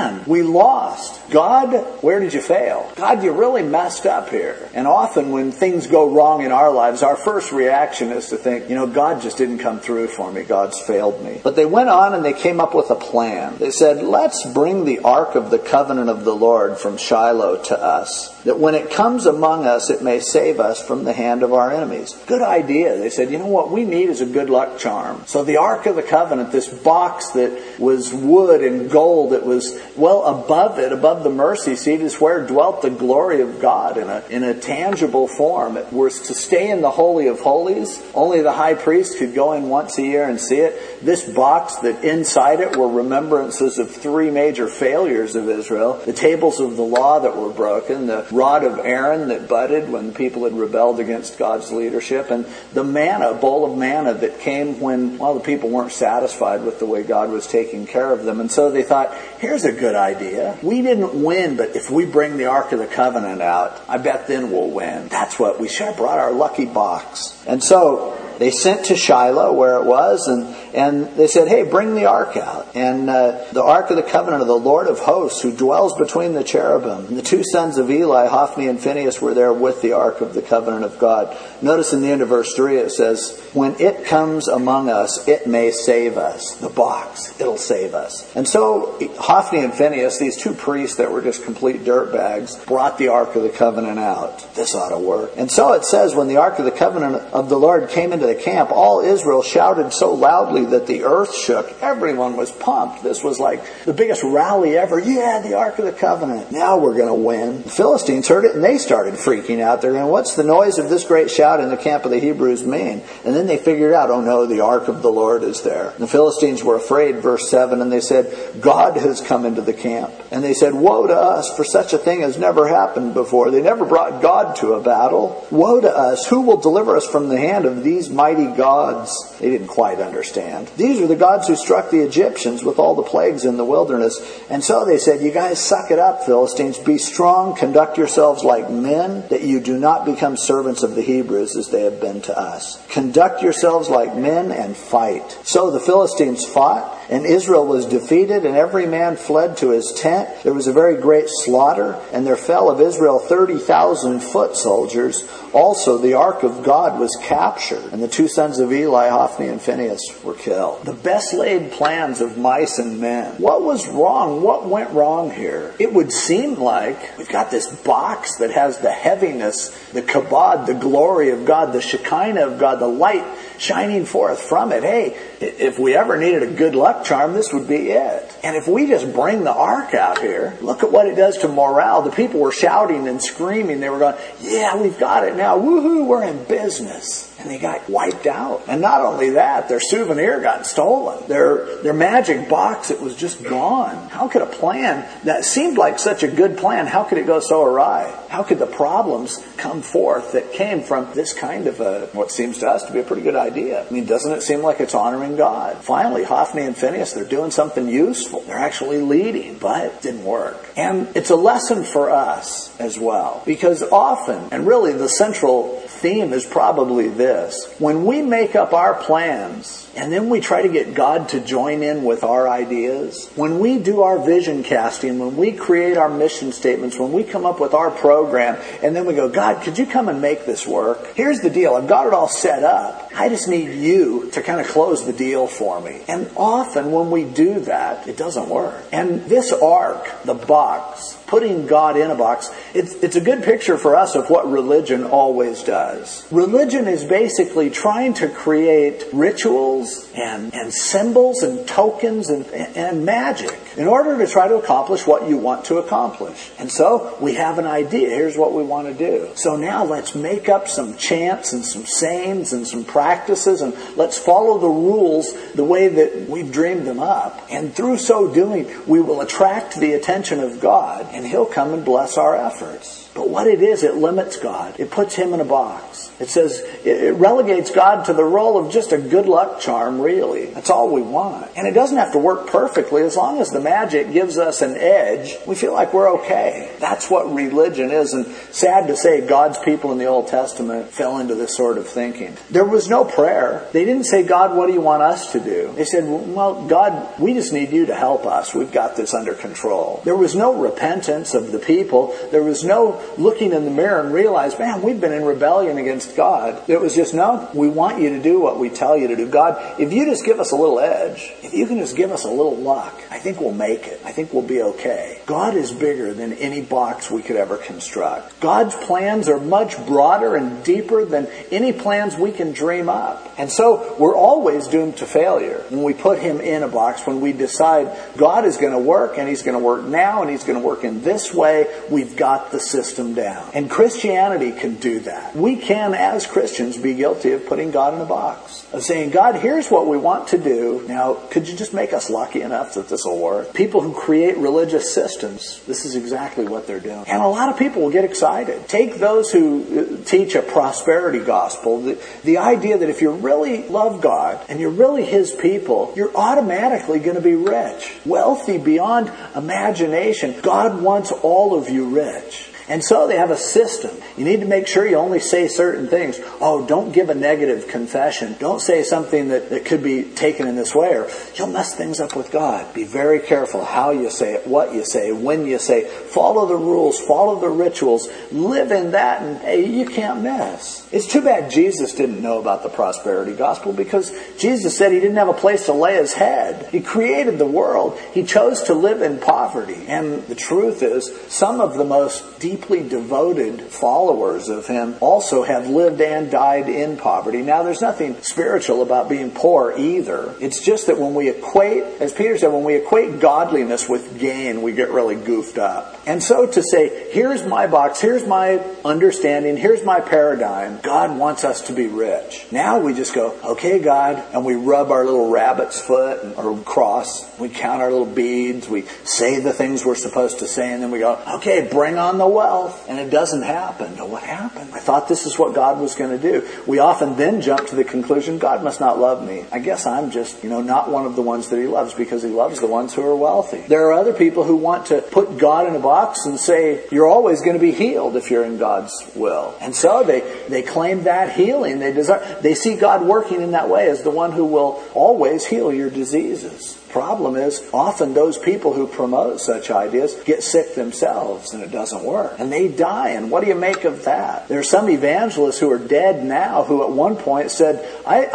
Speaker 2: man, we lost. God, where did you fail? God, you really messed up here. And often when things go wrong in our lives, our first reaction is to think, God just didn't come through for me. God's failed me. But they went on and they came up with a plan. They said, let's bring the Ark of the Covenant of the Lord from Shiloh to us, that when it comes among us, it may save us from the hand of our enemies. Good idea. They said, what we need is a good luck charm. So the Ark of the Covenant, this box that was wood and gold, it was above it, above the mercy seat, is where dwelt the glory of God in a tangible form. It was to stay in the Holy of Holies. Only the high priest could go in once a year and see it. This box, that inside it were remembrances of 3 major failures of Israel: the tables of the law that were broken, the rod of Aaron that budded when the people had rebelled against God's leadership, and the manna, a bowl of manna that came when, the people weren't satisfied with the way God was taking care of them. And so they thought, here's a good idea. We didn't win, but if we bring the Ark of the Covenant out, I bet then we'll win. That's what we should have brought, our lucky box. And so they sent to Shiloh, where it was, and they said, hey, bring the Ark out. And the Ark of the Covenant of the Lord of hosts, who dwells between the cherubim. And the 2 sons of Eli, Hophni and Phinehas, were there with the Ark of the Covenant of God. Notice in the end of verse 3 it says, when it comes among us, it may save us. The box, it'll save us. And so Hophni and Phinehas, these 2 priests that were just complete dirtbags, brought the Ark of the Covenant out. This ought to work. And so it says, when the Ark of the Covenant of the Lord came into the camp, all Israel shouted so loudly that the earth shook. Everyone was pumped. This was like the biggest rally ever. Yeah, the Ark of the Covenant. Now we're going to win. The Philistines heard it and they started freaking out. They're going, what's the noise of this great shout in the camp of the Hebrews mean? And then they figured out, oh no, the Ark of the Lord is there. The Philistines were afraid, verse 7, and they said, God has come into the camp. And they said, woe to us, for such a thing has never happened before. They never brought God to a battle. Woe to us, who will deliver us from the hand of these mighty gods? They didn't quite understand. These are the gods who struck the Egyptians with all the plagues in the wilderness. And so they said, you guys suck it up, Philistines. Be strong, conduct yourselves like men, that you do not become servants of the Hebrews as they have been to us. Conduct yourselves like men and fight. So the Philistines fought, and Israel was defeated, and every man fled to his tent. There was a very great slaughter, and there fell of Israel 30,000 foot soldiers. Also the Ark of God was captured, and the 2 sons of Eli, Hophni and Phinehas, were killed. The best laid plans of mice and men. What was wrong? What went wrong here? It would seem like we've got this box that has the heaviness, the kabod, the glory of God, the Shekinah of God, the light shining forth from it. Hey, if we ever needed a good luck charm, this would be it. And if we just bring the Ark out here, look at what it does to morale. The people were shouting and screaming. They were going, yeah, we've got it now. Woohoo, we're in business. And they got wiped out. And not only that, their souvenir got stolen. Their magic box, it was just gone. How could a plan that seemed like such a good plan, how could it go so awry? How could the problems come forth that came from this kind of what seems to us to be a pretty good idea? I mean, doesn't it seem like it's honoring God? Finally, Hophni and Phinehas, they're doing something useful. They're actually leading, but it didn't work. And it's a lesson for us as well. Because often, and really the central theme is probably this: when we make up our plans and then we try to get God to join in with our ideas, when we do our vision casting, when we create our mission statements, when we come up with our program, and then we go, God, could you come and make this work? Here's the deal. I've got it all set up. I just need you to kind of close the deal for me. And often when we do that, it doesn't work. And this ark, the box, putting God in a box, it's a good picture for us of what religion always does. Religion is basically trying to create rituals and symbols and tokens and magic in order to try to accomplish what you want to accomplish. And so we have an idea. Here's what we want to do. So now let's make up some chants and some sayings and some practices, and let's follow the rules the way that we've dreamed them up. And through so doing, we will attract the attention of God, and He'll come and bless our efforts. But what it is, it limits God. It puts him in a box. It says, it relegates God to the role of just a good luck charm, really. That's all we want. And it doesn't have to work perfectly. As long as the magic gives us an edge, we feel like we're okay. That's what religion is. And sad to say, God's people in the Old Testament fell into this sort of thinking. There was no prayer. They didn't say, God, what do you want us to do? They said, well, God, we just need you to help us. We've got this under control. There was no repentance of the people. There was no looking in the mirror and realize, man, we've been in rebellion against God. It was just, no, we want you to do what we tell you to do. God, if you just give us a little edge, if you can just give us a little luck, I think we'll make it. I think we'll be okay. God is bigger than any box we could ever construct. God's plans are much broader and deeper than any plans we can dream up. And so we're always doomed to failure when we put him in a box, when we decide God is going to work and he's going to work now and he's going to work in this way. We've got the system down. And Christianity can do that. We can, as Christians, be guilty of putting God in a box. Of saying, God, here's what we want to do. Now, could you just make us lucky enough that this will work? People who create religious systems, this is exactly what they're doing. And a lot of people will get excited. Take those who teach a prosperity gospel. The idea that if you really love God and you're really his people, you're automatically going to be rich. Wealthy beyond imagination. God wants all of you rich. And so they have a system. You need to make sure you only say certain things. Oh, don't give a negative confession. Don't say something that could be taken in this way, or you'll mess things up with God. Be very careful how you say it, what you say, when you say. Follow the rules, follow the rituals. Live in that, and hey, you can't miss. It's too bad Jesus didn't know about the prosperity gospel, because Jesus said he didn't have a place to lay his head. He created the world. He chose to live in poverty. And the truth is, some of the most deeply devoted followers of him also have lived and died in poverty. Now, there's nothing spiritual about being poor either. It's just that when we equate, as Peter said, when we equate godliness with gain, we get really goofed up. And so to say, here's my box, here's my understanding, here's my paradigm, God wants us to be rich. Now we just go, okay, God, and we rub our little rabbit's foot or cross, we count our little beads, we say the things we're supposed to say, and then we go, okay, bring on the wealth. And it doesn't happen. Now, what happened? I thought this is what God was going to do. We often then jump to the conclusion, God must not love me. I guess I'm just, not one of the ones that he loves, because he loves the ones who are wealthy. There are other people who want to put God in a box and say, you're always going to be healed if you're in God's will. And so they claim that healing. They see God working in that way as the one who will always heal your diseases. Problem is, often those people who promote such ideas get sick themselves and it doesn't work. And they die. And what do you make of that? There are some evangelists who are dead now who at one point said,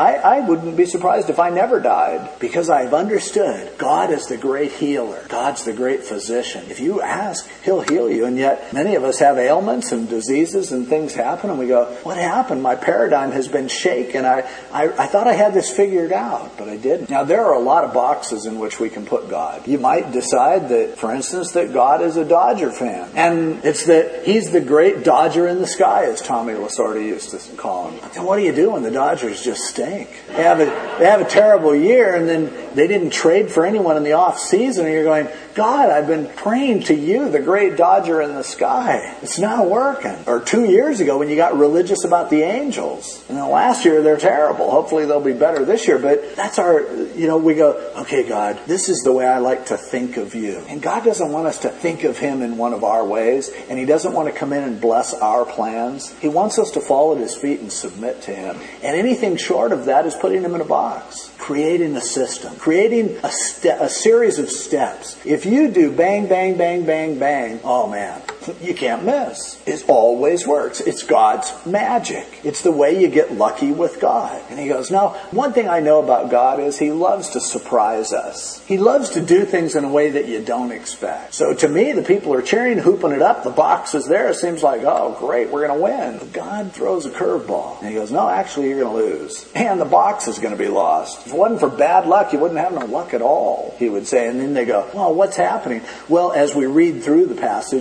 Speaker 2: I wouldn't be surprised if I never died, because I've understood God is the great healer. God's the great physician. If you ask, he'll heal you. And yet many of us have ailments and diseases and things happen and we go, what happened? My paradigm has been shaken. I thought I had this figured out, but I didn't. Now, there are a lot of boxes in which we can put God. You might decide that, for instance, that God is a Dodger fan. And it's that he's the great Dodger in the sky, as Tommy Lasorda used to call him. Then what do you do when the Dodgers just stink? They have a terrible year, and then they didn't trade for anyone in the off season, and you're going, God, I've been praying to you, the great Dodger in the sky. It's not working. Or 2 years ago when you got religious about the Angels. And then last year they're terrible. Hopefully they'll be better this year. But that's our, we go, okay, God, this is the way I like to think of you. And God doesn't want us to think of him in one of our ways. And he doesn't want to come in and bless our plans. He wants us to fall at his feet and submit to him. And anything short of that is putting him in a box. Creating a system. Creating a series of steps. If you do bang, bang, bang, bang, bang, oh man, you can't miss. It always works. It's God's magic. It's the way you get lucky with God. And he goes, now, one thing I know about God is he loves to surprise us. He loves to do things in a way that you don't expect. So to me, the people are cheering, hooping it up. The box is there. It seems like, oh, great, we're going to win. But God throws a curveball. And he goes, no, actually, you're going to lose. And the box is going to be lost. If it wasn't for bad luck, you wouldn't have no luck at all, he would say. And then they go, well, what's happening? Well, as we read through the passage, as we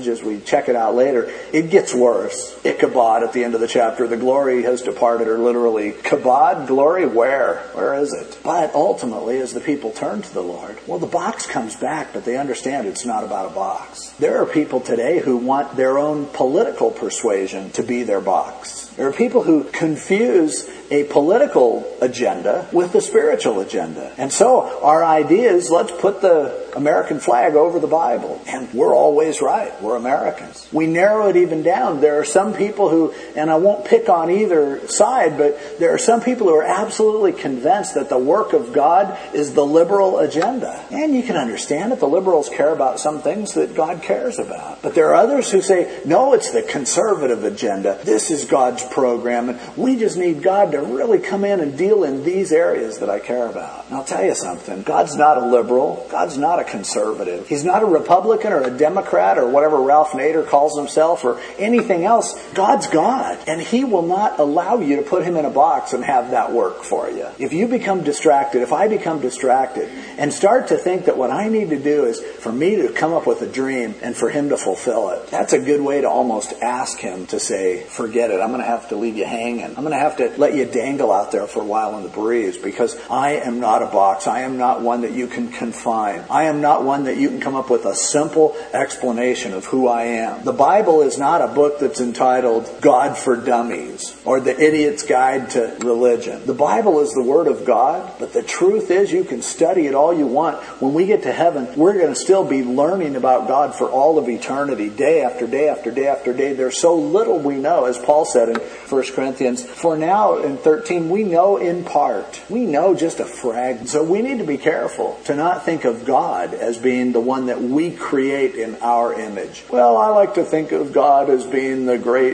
Speaker 2: check it out later. It gets worse. Ichabod at the end of the chapter. The glory has departed, or literally, kabod, glory, where? Where is it? But ultimately, as the people turn to the Lord, well, the box comes back, but they understand it's not about a box. There are people today who want their own political persuasion to be their box. There are people who confuse a political agenda with the spiritual agenda. And so our idea is, let's put the American flag over the Bible. And we're always right. We're Americans. We narrow it even down. There are some people who, and I won't pick on either side, but there are some people who are absolutely convinced that the work of God is the liberal agenda. And you can understand it. The liberals care about some things that God cares about. But there are others who say, no, it's the conservative agenda. This is God's program, and we just need God to really come in and deal in these areas that I care about. And I'll tell you something. God's not a liberal. God's not a conservative. He's not a Republican or a Democrat or whatever Ralph Nader calls himself or anything else. God's God. And He will not allow you to put Him in a box and have that work for you. If you become distracted, if I become distracted and start to think that what I need to do is for me to come up with a dream and for Him to fulfill it, that's a good way to almost ask Him to say, forget it. I'm going to have to leave you hanging. I'm going to have to let you dangle out there for a while in the breeze, because I am not a box. I am not one that you can confine. I am not one that you can come up with a simple explanation of who I am. The Bible is not a book that's entitled God for Dummies or The Idiot's Guide to Religion. The Bible is the Word of God, but the truth is you can study it all you want. When we get to heaven, we're going to still be learning about God for all of eternity, day after day after day after day. There's so little we know, as Paul said in 1 Corinthians. For now, in 13, we know in part. We know just a fragment. So we need to be careful to not think of God as being the one that we create in our image. Well, I like to think of God as being the great,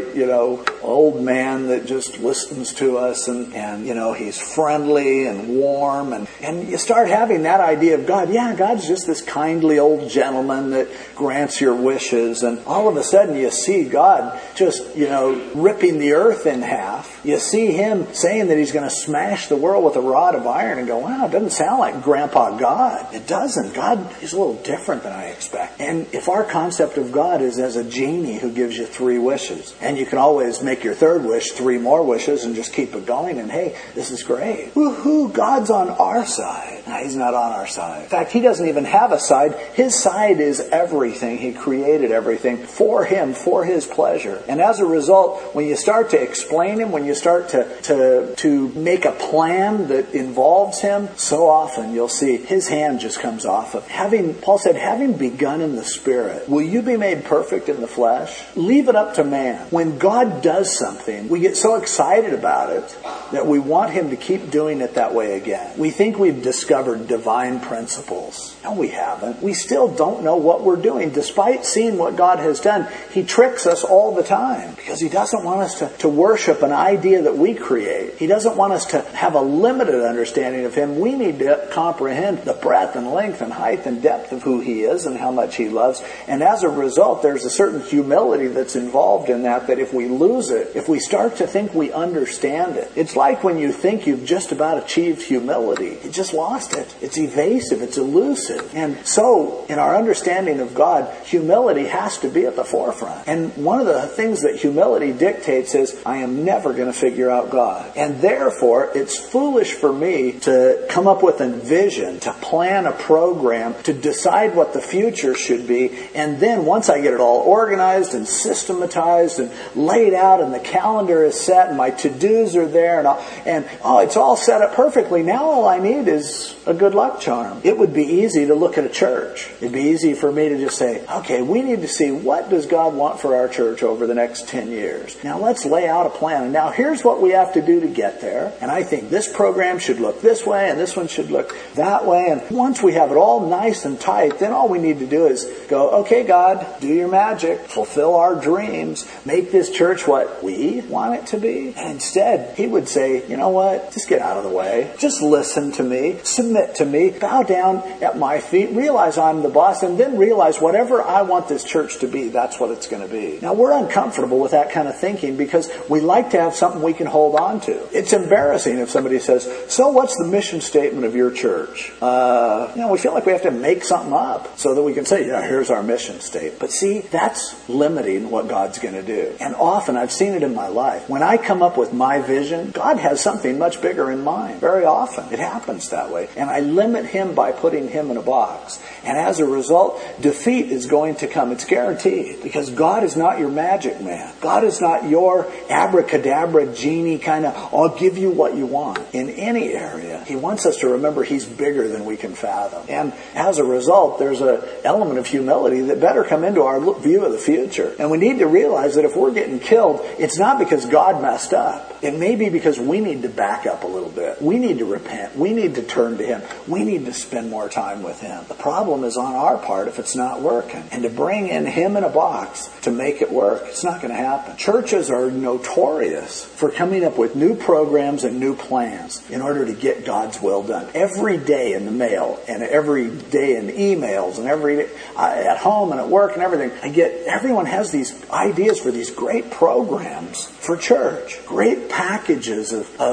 Speaker 2: old man that just listens to us and He's friendly and warm. And you start having that idea of God. Yeah, God's just this kindly old gentleman that grants your wishes. And all of a sudden you see God just, ripping the earth in half. You see Him saying that He's going to smash the world with a rod of iron and go, wow, it doesn't sound like Grandpa God. It doesn't. God is a little different than I expect. And if our concept of God is as a genie who gives you 3 wishes, and you can always make your third wish 3 more wishes and just keep it going, and hey, this is great. Woohoo, God's on our side. No, He's not on our side. In fact, He doesn't even have a side. His side is everything. He created everything for Him, for His pleasure. And as a result, when you start to explain Him, when you start to make a plan that involves Him, so often you'll see His hand just comes off of. Paul said, having begun in the Spirit, will you be made perfect in the flesh? Leave it up to man. When God does something, we get so excited about it that we want Him to keep doing it that way again. We think we've discovered divine principles. No, we haven't. We still don't know what we're doing. Despite seeing what God has done, He tricks us all the time because He doesn't want us to worship an idea that we create. He doesn't want us to have a limited understanding of Him. We need to comprehend the breadth and length and height and depth of who He is and how much He loves. And as a result, there's a certain humility that's involved in that if we lose it, if we start to think we understand it, it's like when you think you've just about achieved humility. You just lost it. It's evasive. It's elusive. And so, in our understanding of God, humility has to be at the forefront. And one of the things that humility dictates is, I am never going to figure out God. And therefore, it's foolish for me to come up with a vision, to plan a program, to decide what the future should be. And then once I get it all organized and systematized and laid out and the calendar is set and my to-dos are there and it's all set up perfectly. Now all I need is a good luck charm. It would be easy to look at a church. It'd be easy for me to just say, okay, we need to see what does God want for our church over the next 10 years. Now let's lay out a plan. And now here's what we have to do to get there. And I think this program should look this way and this one should look that way. And once we have it all nice and tight, then all we need to do is go, okay, God, do your magic, fulfill our dreams, make this church what we want it to be. And instead, He would say, you know what, just get out of the way. Just listen to me, submit to me, bow down at my feet, realize I'm the boss, and then realize whatever I want this church to be, that's what it's going to be. Now, we're uncomfortable with that kind of thinking because we like to have something we can hold on on to. It's embarrassing if somebody says, so what's the mission statement of your church? We feel like we have to make something up so that we can say, yeah, here's our mission statement. But see, that's limiting what God's going to do. And often, I've seen it in my life. When I come up with my vision, God has something much bigger in mind. Very often, it happens that way. And I limit Him by putting Him in a box. And as a result, defeat is going to come. It's guaranteed. Because God is not your magic man. God is not your abracadabra genie kind of, I'll give you what you want. In any area, He wants us to remember He's bigger than we can fathom. And as a result, there's an element of humility that better come into our view of the future. And we need to realize that if we're getting killed, it's not because God messed up. It may be because we need to back up a little bit. We need to repent. We need to turn to Him. We need to spend more time with Him. The problem is on our part if it's not working. And to bring in Him in a box to make it work, it's not going to happen. Churches are notorious for coming up with new programs and new plans in order to get God's will done. Every day in the mail and every day in emails and every day at home and at work and everything, everyone has these ideas for these great programs for church. Great packages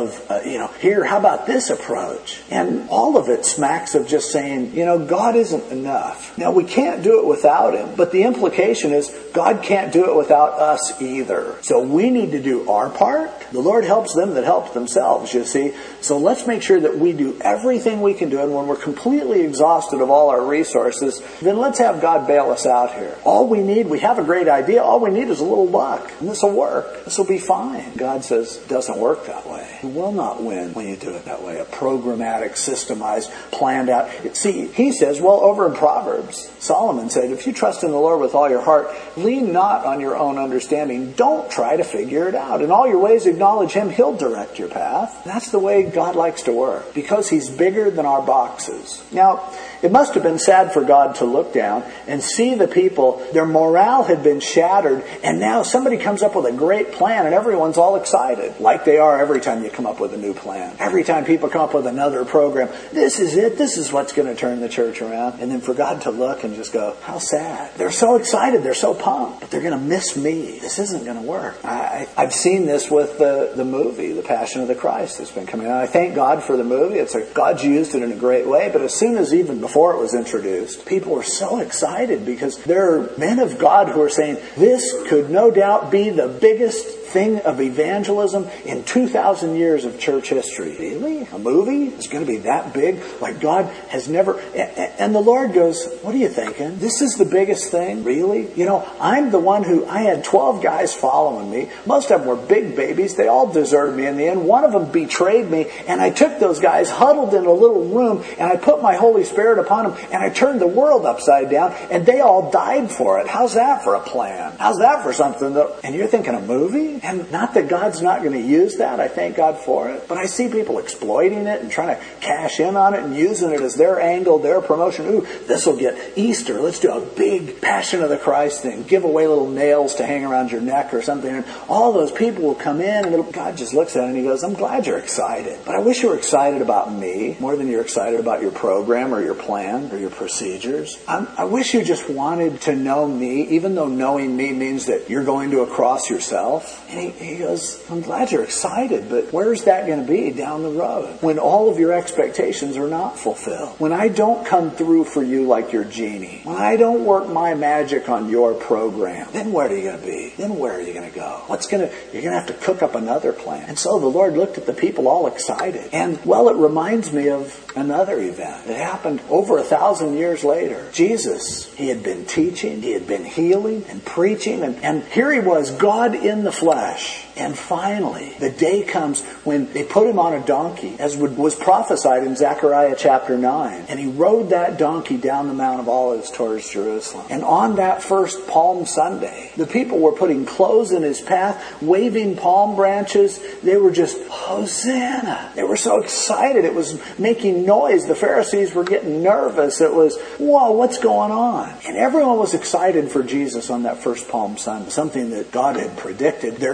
Speaker 2: of here, how about this approach? And all of it smacks of just saying, God isn't enough. Now, we can't do it without Him, but the implication is God can't do it without us either. So we need to do our part. The Lord helps them that help themselves, you see. So let's make sure that we do everything we can do, and when we're completely exhausted of all our resources, then let's have God bail us out here. We have a great idea, all we need is a little luck, and this will work. This will be fine. God says it doesn't work that way. You will not win when you do it that way. A programmatic, systemized, planned out. See, He says, over in Proverbs, Solomon said, if you trust in the Lord with all your heart, lean not on your own understanding. Don't try to figure it out. In all your ways acknowledge Him. He'll direct your path. That's the way God likes to work, because He's bigger than our boxes. Now, it must have been sad for God to look down and see the people, their morale had been shattered, and now somebody comes up with a great plan and everyone's all excited, like they are every time you come up with a new plan. Every time people come up with another program, this is it, this is what's going to turn the church around. And then for God to look and just go, how sad. They're so excited, they're so pumped, but they're going to miss me. This isn't going to work. I've seen this with the movie, The Passion of the Christ, that's been coming out. I thank God for the movie. God's used it in a great way, but as soon as even before it was introduced, people were so excited because there are men of God who are saying, this could no doubt be the biggest thing of evangelism in 2,000 years of church history. Really? A movie is going to be that big? Like God has never... And the Lord goes, what are you thinking? This is the biggest thing? Really? I'm the one I had 12 guys following me. Most of them were big babies. They all deserted me in the end. One of them betrayed me, and I took those guys, huddled in a little room, and I put my Holy Spirit upon them, and I turned the world upside down, and they all died for it. How's that for a plan? How's that for something that... And you're thinking a movie? And not that God's not going to use that. I thank God for it. But I see people exploiting it and trying to cash in on it and using it as their angle, their promotion. Ooh, this will get Easter. Let's do a big Passion of the Christ thing. Give away little nails to hang around your neck or something. And all those people will come in, and God just looks at it and He goes, I'm glad you're excited. But I wish you were excited about me more than you're excited about your program or your plan or your procedures. I wish you just wanted to know me, even though knowing me means that you're going to a cross yourself. And he goes, I'm glad you're excited, but where's that going to be down the road when all of your expectations are not fulfilled? When I don't come through for you like your genie, when I don't work my magic on your program, then where are you going to be? Then where are you going to go? You're going to have to cook up another plan. And so the Lord looked at the people all excited. And it reminds me of another event. It happened over 1,000 years later. Jesus, He had been teaching, He had been healing and preaching, and here He was, God in the flesh. And finally, the day comes when they put Him on a donkey, as was prophesied in Zechariah chapter 9. And He rode that donkey down the Mount of Olives towards Jerusalem. And on that first Palm Sunday, the people were putting clothes in His path, waving palm branches. They were just, Hosanna! They were so excited. It was making noise. The Pharisees were getting nervous. It was, whoa, what's going on? And everyone was excited for Jesus on that first Palm Sunday, something that God had predicted. Their king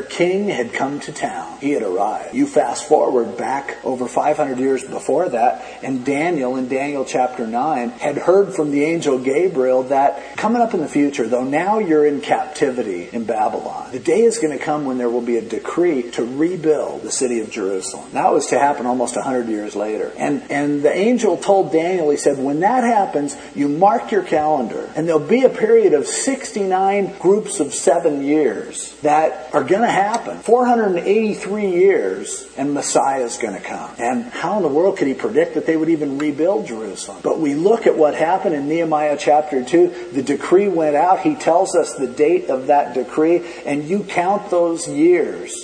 Speaker 2: had come to town. He had arrived. You fast forward back over 500 years before that, and Daniel, in Daniel chapter 9, had heard from the angel Gabriel that coming up in the future, though now you're in captivity in Babylon, the day is going to come when there will be a decree to rebuild the city of Jerusalem. That was to happen almost 100 years later. And the angel told Daniel, he said, when that happens, you mark your calendar, and there'll be a period of 69 groups of 7 years that are going to happen. 483 years, and Messiah's going to come. And how in the world could he predict that they would even rebuild Jerusalem? But we look at what happened in Nehemiah chapter 2. The decree went out. He tells us the date of that decree, and you count those years.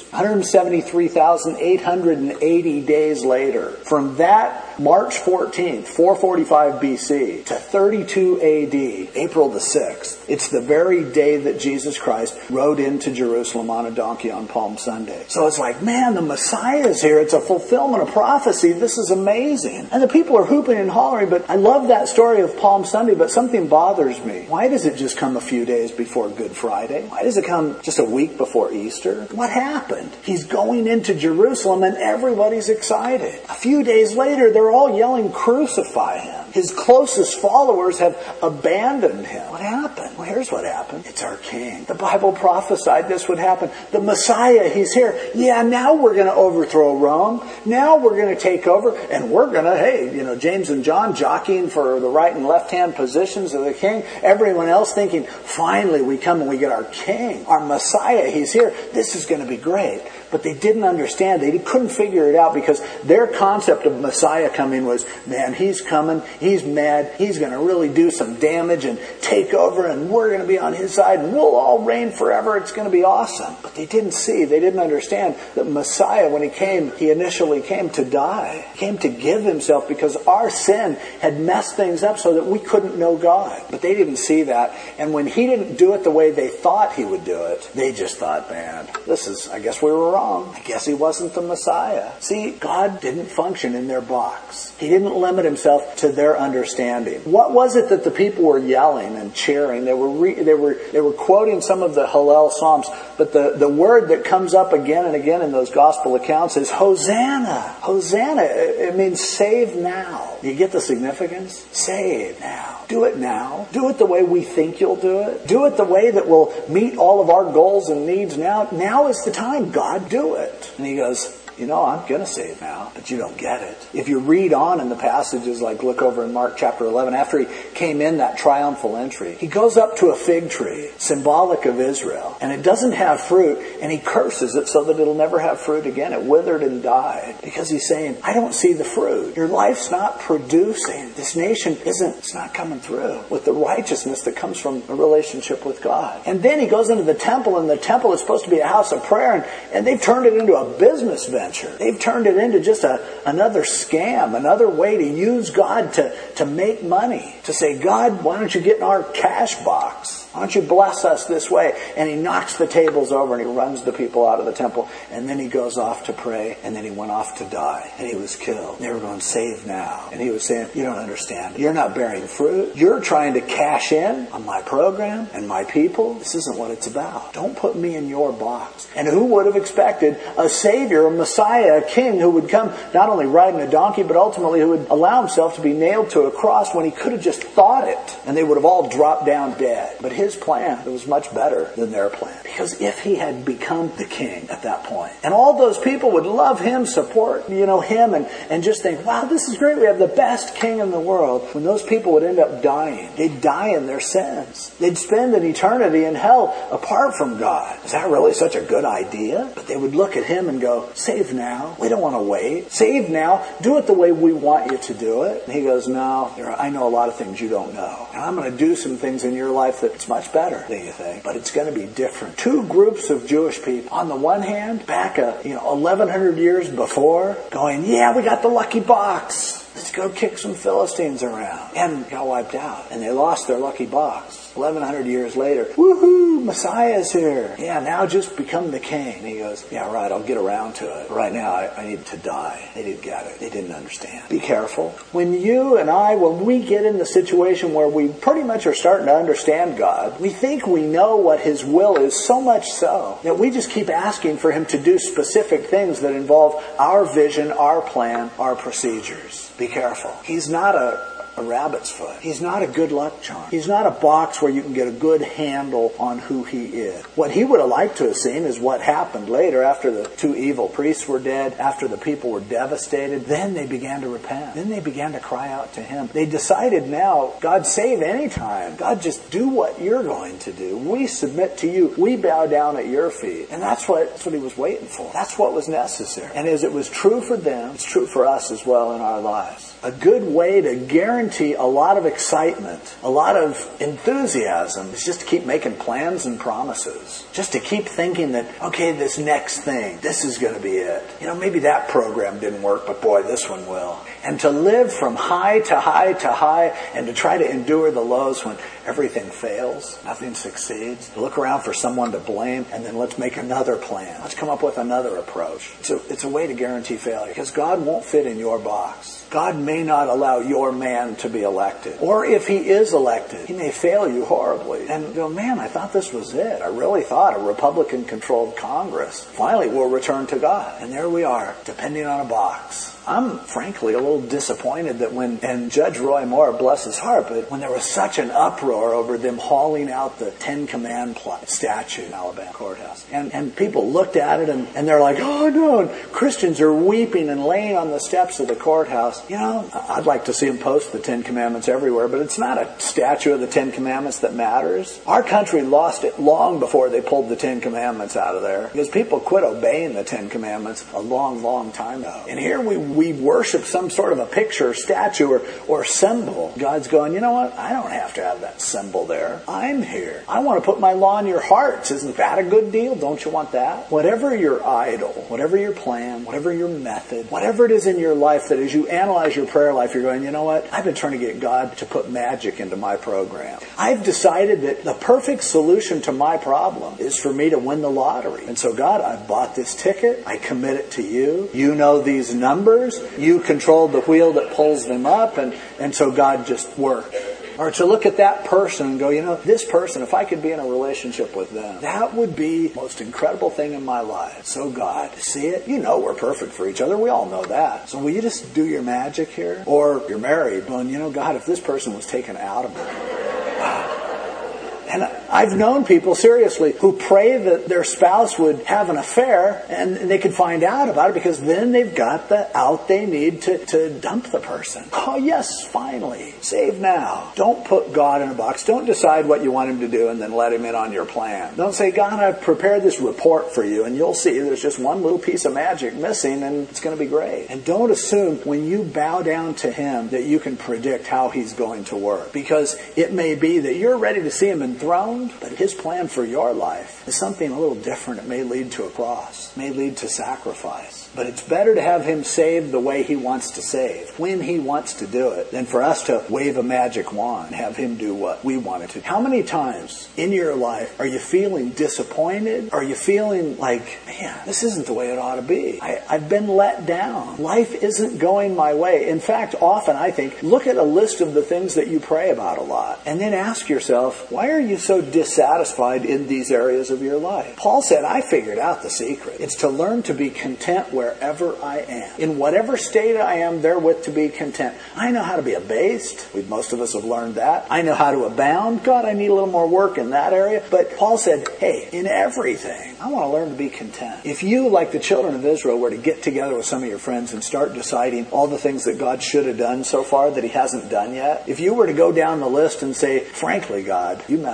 Speaker 2: 173,880 days later. From that March 14th, 445 BC to 32 AD, April the 6th, it's the very day that Jesus Christ rode into Jerusalem on a donkey on Palm Sunday. So it's like, man, the Messiah is here. It's a fulfillment of prophecy. This is amazing. And the people are hooping and hollering, but I love that story of Palm Sunday, but something bothers me. Why does it just come a few days before Good Friday? Why does it come just a week before Easter? What happened? He's going into Jerusalem and everybody's excited. A few days later, they're all yelling, crucify him. His closest followers have abandoned him. What happened? Well, here's what happened. It's our king. The Bible prophesied this would happen. The Messiah, he's here. Yeah, now we're going to overthrow Rome. Now we're going to take over, and we're going to, James and John jockeying for the right and left-hand positions of the king. Everyone else thinking, finally we come and we get our king, our Messiah, he's here. This is going to be great. But they didn't understand. They couldn't figure it out because their concept of Messiah coming was, man, he's coming, he's mad, he's going to really do some damage and take over, and we're going to be on his side, and we'll all reign forever. It's going to be awesome. But they didn't understand that Messiah, when he came, he initially came to die. He came to give himself because our sin had messed things up so that we couldn't know God. But they didn't see that. And when he didn't do it the way they thought he would do it, they just thought, man, I guess we were wrong. I guess he wasn't the Messiah. See, God didn't function in their box. He didn't limit himself to their understanding. What was it that the people were yelling and cheering? They were quoting some of the Hallel Psalms, but the word that comes up again and again in those gospel accounts is Hosanna. Hosanna. It means save now. You get the significance? Save now. Do it now. Do it the way we think you'll do it. Do it the way that will meet all of our goals and needs now. Now is the time, God. Do it. And he goes, I'm going to save now, but you don't get it. If you read on in the passages, like look over in Mark chapter 11, after he came in that triumphal entry, he goes up to a fig tree, symbolic of Israel, and it doesn't have fruit, and he curses it so that it'll never have fruit again. It withered and died because he's saying, I don't see the fruit. Your life's not producing. This nation it's not coming through with the righteousness that comes from a relationship with God. And then he goes into the temple, and the temple is supposed to be a house of prayer, and they've turned it into a business venture. They've turned it into just another scam, another way to use God to make money. To say, God, why don't you get in our cash box? Why don't you bless us this way? And he knocks the tables over and he runs the people out of the temple. And then he goes off to pray. And then he went off to die. And he was killed. They were going, save now. And he was saying, you don't understand. You're not bearing fruit. You're trying to cash in on my program and my people. This isn't what it's about. Don't put me in your box. And who would have expected a Savior, a Messiah, a King who would come not only riding a donkey, but ultimately who would allow himself to be nailed to a cross when he could have just thought it. And they would have all dropped down dead. But his plan was much better than their plan. Because if he had become the king at that point, and all those people would love him, support, him, and just think, wow, this is great. We have the best king in the world. When those people would end up dying, they'd die in their sins. They'd spend an eternity in hell apart from God. Is that really such a good idea? But they would look at him and go, save now. We don't want to wait. Save now. Do it the way we want you to do it. And he goes, no, I know a lot of things you don't know. And I'm going to do some things in your life that's much better than you think. But it's going to be different. Two groups of Jewish people. On the one hand, back 1,100 years before, going, yeah, we got the lucky box. Let's go kick some Philistines around. And got wiped out. And they lost their lucky box. 1,100 years later, woohoo, Messiah's here. Yeah, now just become the king. And he goes, yeah, right, I'll get around to it. Right now, I need to die. They didn't get it. They didn't understand. Be careful. When you and I, when we get in the situation where we pretty much are starting to understand God, we think we know what His will is, so much so that we just keep asking for Him to do specific things that involve our vision, our plan, our procedures. Be careful. He's not a rabbit's foot. He's not a good luck charm. He's not a box where you can get a good handle on who He is. What He would have liked to have seen is what happened later after the 2 evil priests were dead, after the people were devastated. Then they began to repent. Then they began to cry out to Him. They decided now, God, save any time. God, just do what You're going to do. We submit to You. We bow down at Your feet. And that's what He was waiting for. That's what was necessary. And as it was true for them, it's true for us as well in our lives. A good way to guarantee a lot of excitement, a lot of enthusiasm is just to keep making plans and promises. Just to keep thinking that, okay, this next thing, this is going to be it. You know, maybe that program didn't work, but boy, this one will. And to live from high to high to high and to try to endure the lows when everything fails, nothing succeeds. To look around for someone to blame and then let's make another plan. Let's come up with another approach. It's a way to guarantee failure because God won't fit in your box. God may not allow your man to be elected. Or if he is elected, he may fail you horribly. And you go, man, I thought this was it. I really thought a Republican-controlled Congress finally will return to God. And there we are, depending on a box. I'm frankly a little disappointed that and Judge Roy Moore, bless his heart, but when there was such an uproar over them hauling out the Ten Command statue in Alabama courthouse, and people looked at it and they're like, oh no, Christians are weeping and laying on the steps of the courthouse. You know, I'd like to see them post the Ten Commandments everywhere, but it's not a statue of the Ten Commandments that matters. Our country lost it long before they pulled the Ten Commandments out of there, because people quit obeying the Ten Commandments a long, long time ago. And here we worship some sort of a picture, statue, or symbol. God's going, you know what? I don't have to have that symbol there. I'm here. I want to put my law in your hearts. Isn't that a good deal? Don't you want that? Whatever your idol, whatever your plan, whatever your method, whatever it is in your life that as you analyze your prayer life, you're going, you know what? I've been trying to get God to put magic into my program. I've decided that the perfect solution to my problem is for me to win the lottery. And so God, I bought this ticket. I commit it to you. You know these numbers. You control the wheel that pulls them up. And so God just worked. Or to look at that person and go, you know, this person, if I could be in a relationship with them, that would be the most incredible thing in my life. So God, see it? You know we're perfect for each other. We all know that. So will you just do your magic here? Or you're married, going, you know, God, if this person was taken out of me. Wow. And I've known people, seriously, who pray that their spouse would have an affair and they could find out about it because then they've got the out they need to dump the person. Oh, yes, finally. Save now. Don't put God in a box. Don't decide what you want Him to do and then let Him in on your plan. Don't say, God, I've prepared this report for you, and you'll see there's just one little piece of magic missing and it's going to be great. And don't assume when you bow down to Him that you can predict how He's going to work, because it may be that you're ready to see Him enthroned, but His plan for your life is something a little different. It may lead to a cross, may lead to sacrifice. But it's better to have Him save the way He wants to save, when He wants to do it, than for us to wave a magic wand and have Him do what we want it to. How many times in your life are you feeling disappointed? Are you feeling like, man, this isn't the way it ought to be? I've been let down. Life isn't going my way. In fact, often I think, look at a list of the things that you pray about a lot, and then ask yourself, why are you so dissatisfied in these areas of your life? Paul said, I figured out the secret. It's to learn to be content wherever I am. In whatever state I am, therewith to be content. I know how to be abased. Most of us have learned that. I know how to abound. God, I need a little more work in that area. But Paul said, hey, in everything, I want to learn to be content. If you, like the children of Israel, were to get together with some of your friends and start deciding all the things that God should have done so far that He hasn't done yet, if you were to go down the list and say, frankly, God, you messed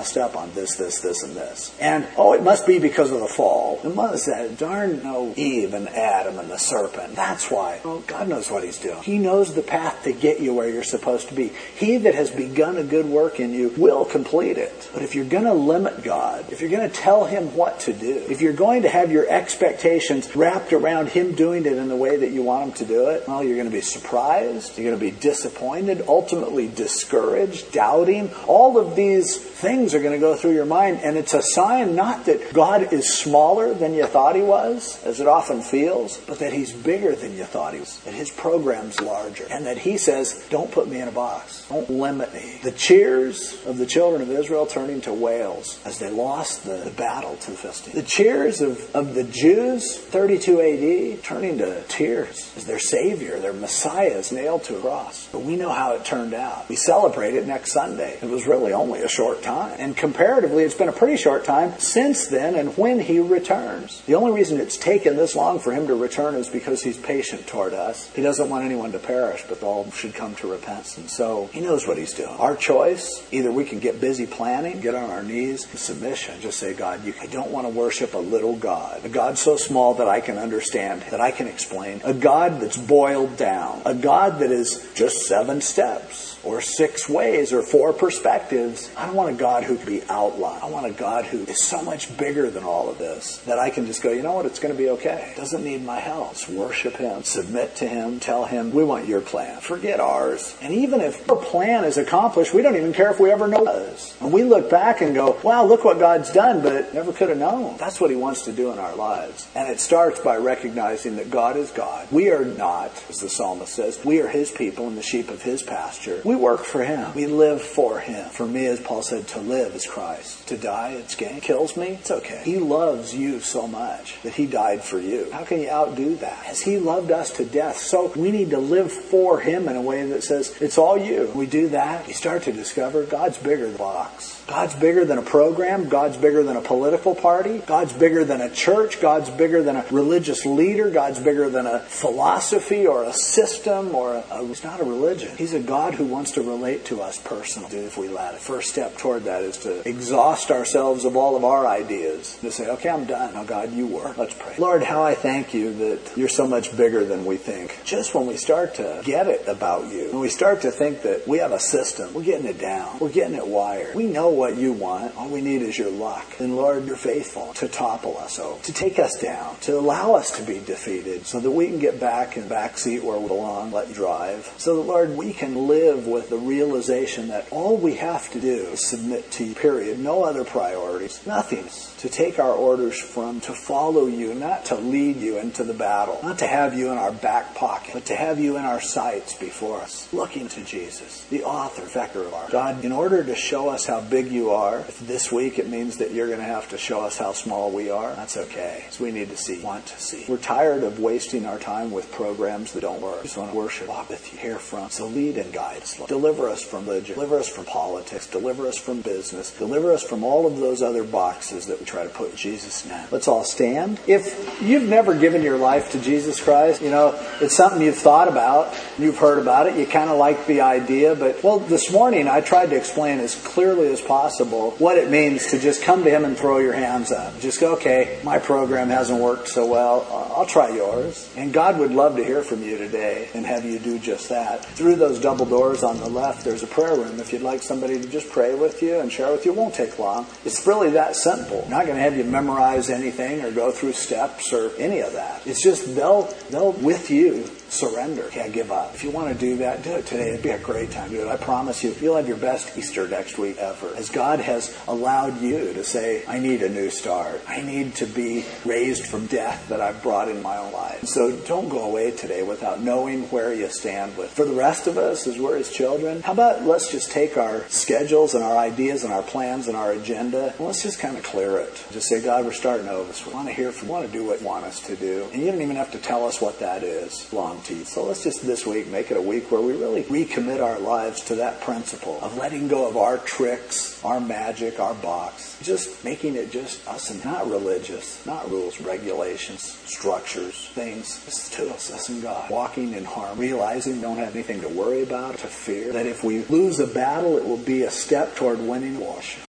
Speaker 2: messed up on this, and this. And, it must be because of the fall. It must that darn Eve and Adam and the serpent. That's why. God knows what he's doing. He knows the path to get you where you're supposed to be. He that has begun a good work in you will complete it. But if you're going to limit God, if you're going to tell him what to do, if you're going to have your expectations wrapped around him doing it in the way that you want him to do it, you're going to be surprised, you're going to be disappointed, ultimately discouraged, doubting. All of these things are going to go through your mind, and it's a sign not that God is smaller than you thought he was, as it often feels, but that he's bigger than you thought he was, that his program's larger, and that he says, don't put me in a box. Don't limit me. The cheers of the children of Israel turning to wails as they lost the battle to the Philistines. The cheers of the Jews, 32 AD, turning to tears as their Savior, their Messiah, is nailed to a cross. But we know how it turned out. We celebrate it next Sunday. It was really only a short time. And comparatively, it's been a pretty short time since then and when he returns. The only reason it's taken this long for him to return is because he's patient toward us. He doesn't want anyone to perish, but all should come to repentance. And so he knows what he's doing. Our choice, either we can get busy planning, get on our knees in submission, just say, God, I don't want to worship a little God. A God so small that I can understand, that I can explain. A God that's boiled down. A God that is just 7 steps. Or 6 ways, or 4 perspectives. I don't want a God who can be outlined. I want a God who is so much bigger than all of this that I can just go, you know what, it's going to be okay. Doesn't need my help. Just worship him, submit to him, tell him, we want your plan. Forget ours. And even if our plan is accomplished, we don't even care if we ever know this. And we look back and go, wow, look what God's done, but never could have known. That's what he wants to do in our lives. And it starts by recognizing that God is God. We are not, as the psalmist says, we are his people and the sheep of his pasture. We work for him. We live for him. For me, as Paul said, to live is Christ. To die, it's gain. Kills me, it's okay. He loves you so much that he died for you. How can you outdo that? As he loved us to death, so we need to live for him in a way that says, it's all you. We do that, you start to discover God's bigger than the box. God's bigger than a program. God's bigger than a political party. God's bigger than a church. God's bigger than a religious leader. God's bigger than a philosophy or a system or he's not a religion. He's a God who wants to relate to us personally if we let it. First step toward that is to exhaust ourselves of all of our ideas. To say, okay, I'm done. Now, God, you work. Let's pray. Lord, how I thank you that you're so much bigger than we think. Just when we start to get it about you, when we start to think that we have a system, we're getting it down. We're getting it wired. We know what you want. All we need is your luck. And Lord, you're faithful to topple us over, to take us down, to allow us to be defeated so that we can get back in the back seat where we belong, let you drive. So that, Lord, we can live with the realization that all we have to do is submit to you, period. No other priorities. Nothing. To take our orders from, to follow you, not to lead you into the battle, not to have you in our back pocket, but to have you in our sights before us, looking to Jesus, the author, perfecter of our God. In order to show us how big you are, if this week it means that you're going to have to show us how small we are, that's okay. Because we need to see, want to see. We're tired of wasting our time with programs that don't work. We just want to worship, walk with you, hear from. So lead and guide us. Deliver us from religion. Deliver us from politics. Deliver us from business. Deliver us from all of those other boxes that we try to put Jesus in. Let's all stand. If you've never given your life to Jesus Christ, it's something you've thought about, you've heard about it, you kind of like the idea, but, this morning I tried to explain as clearly as possible what it means to just come to him and throw your hands up. Just go, okay, my program hasn't worked so well, I'll try yours. And God would love to hear from you today and have you do just that. Through those double doors on the left, there's a prayer room. If you'd like somebody to just pray with you and share with you, it won't take long. It's really that simple. I'm not going to have you memorize anything or go through steps or any of that. It's just they'll with you surrender. Okay, I give up. If you want to do that, do it today. It'd be a great time to do it. I promise you, you'll have your best Easter next week ever. As God has allowed you to say, I need a new start. I need to be raised from death that I've brought in my own life. So don't go away today without knowing where you stand with. For the rest of us, as we're his children, how about let's just take our schedules and our ideas and our plans and our agenda, and let's just kind of clear it. Just say, God, we're starting over. So we want to hear from you. We want to do what you want us to do. And you don't even have to tell us what that is. Long to you. So let's just this week make it a week where we really recommit our lives to that principle of letting go of our tricks, our magic, our box. Just making it just us and not religious, not rules, regulations, structures, things. It's to us and God. Walking in harmony, realizing we don't have anything to worry about, to fear. That if we lose a battle, it will be a step toward winning war.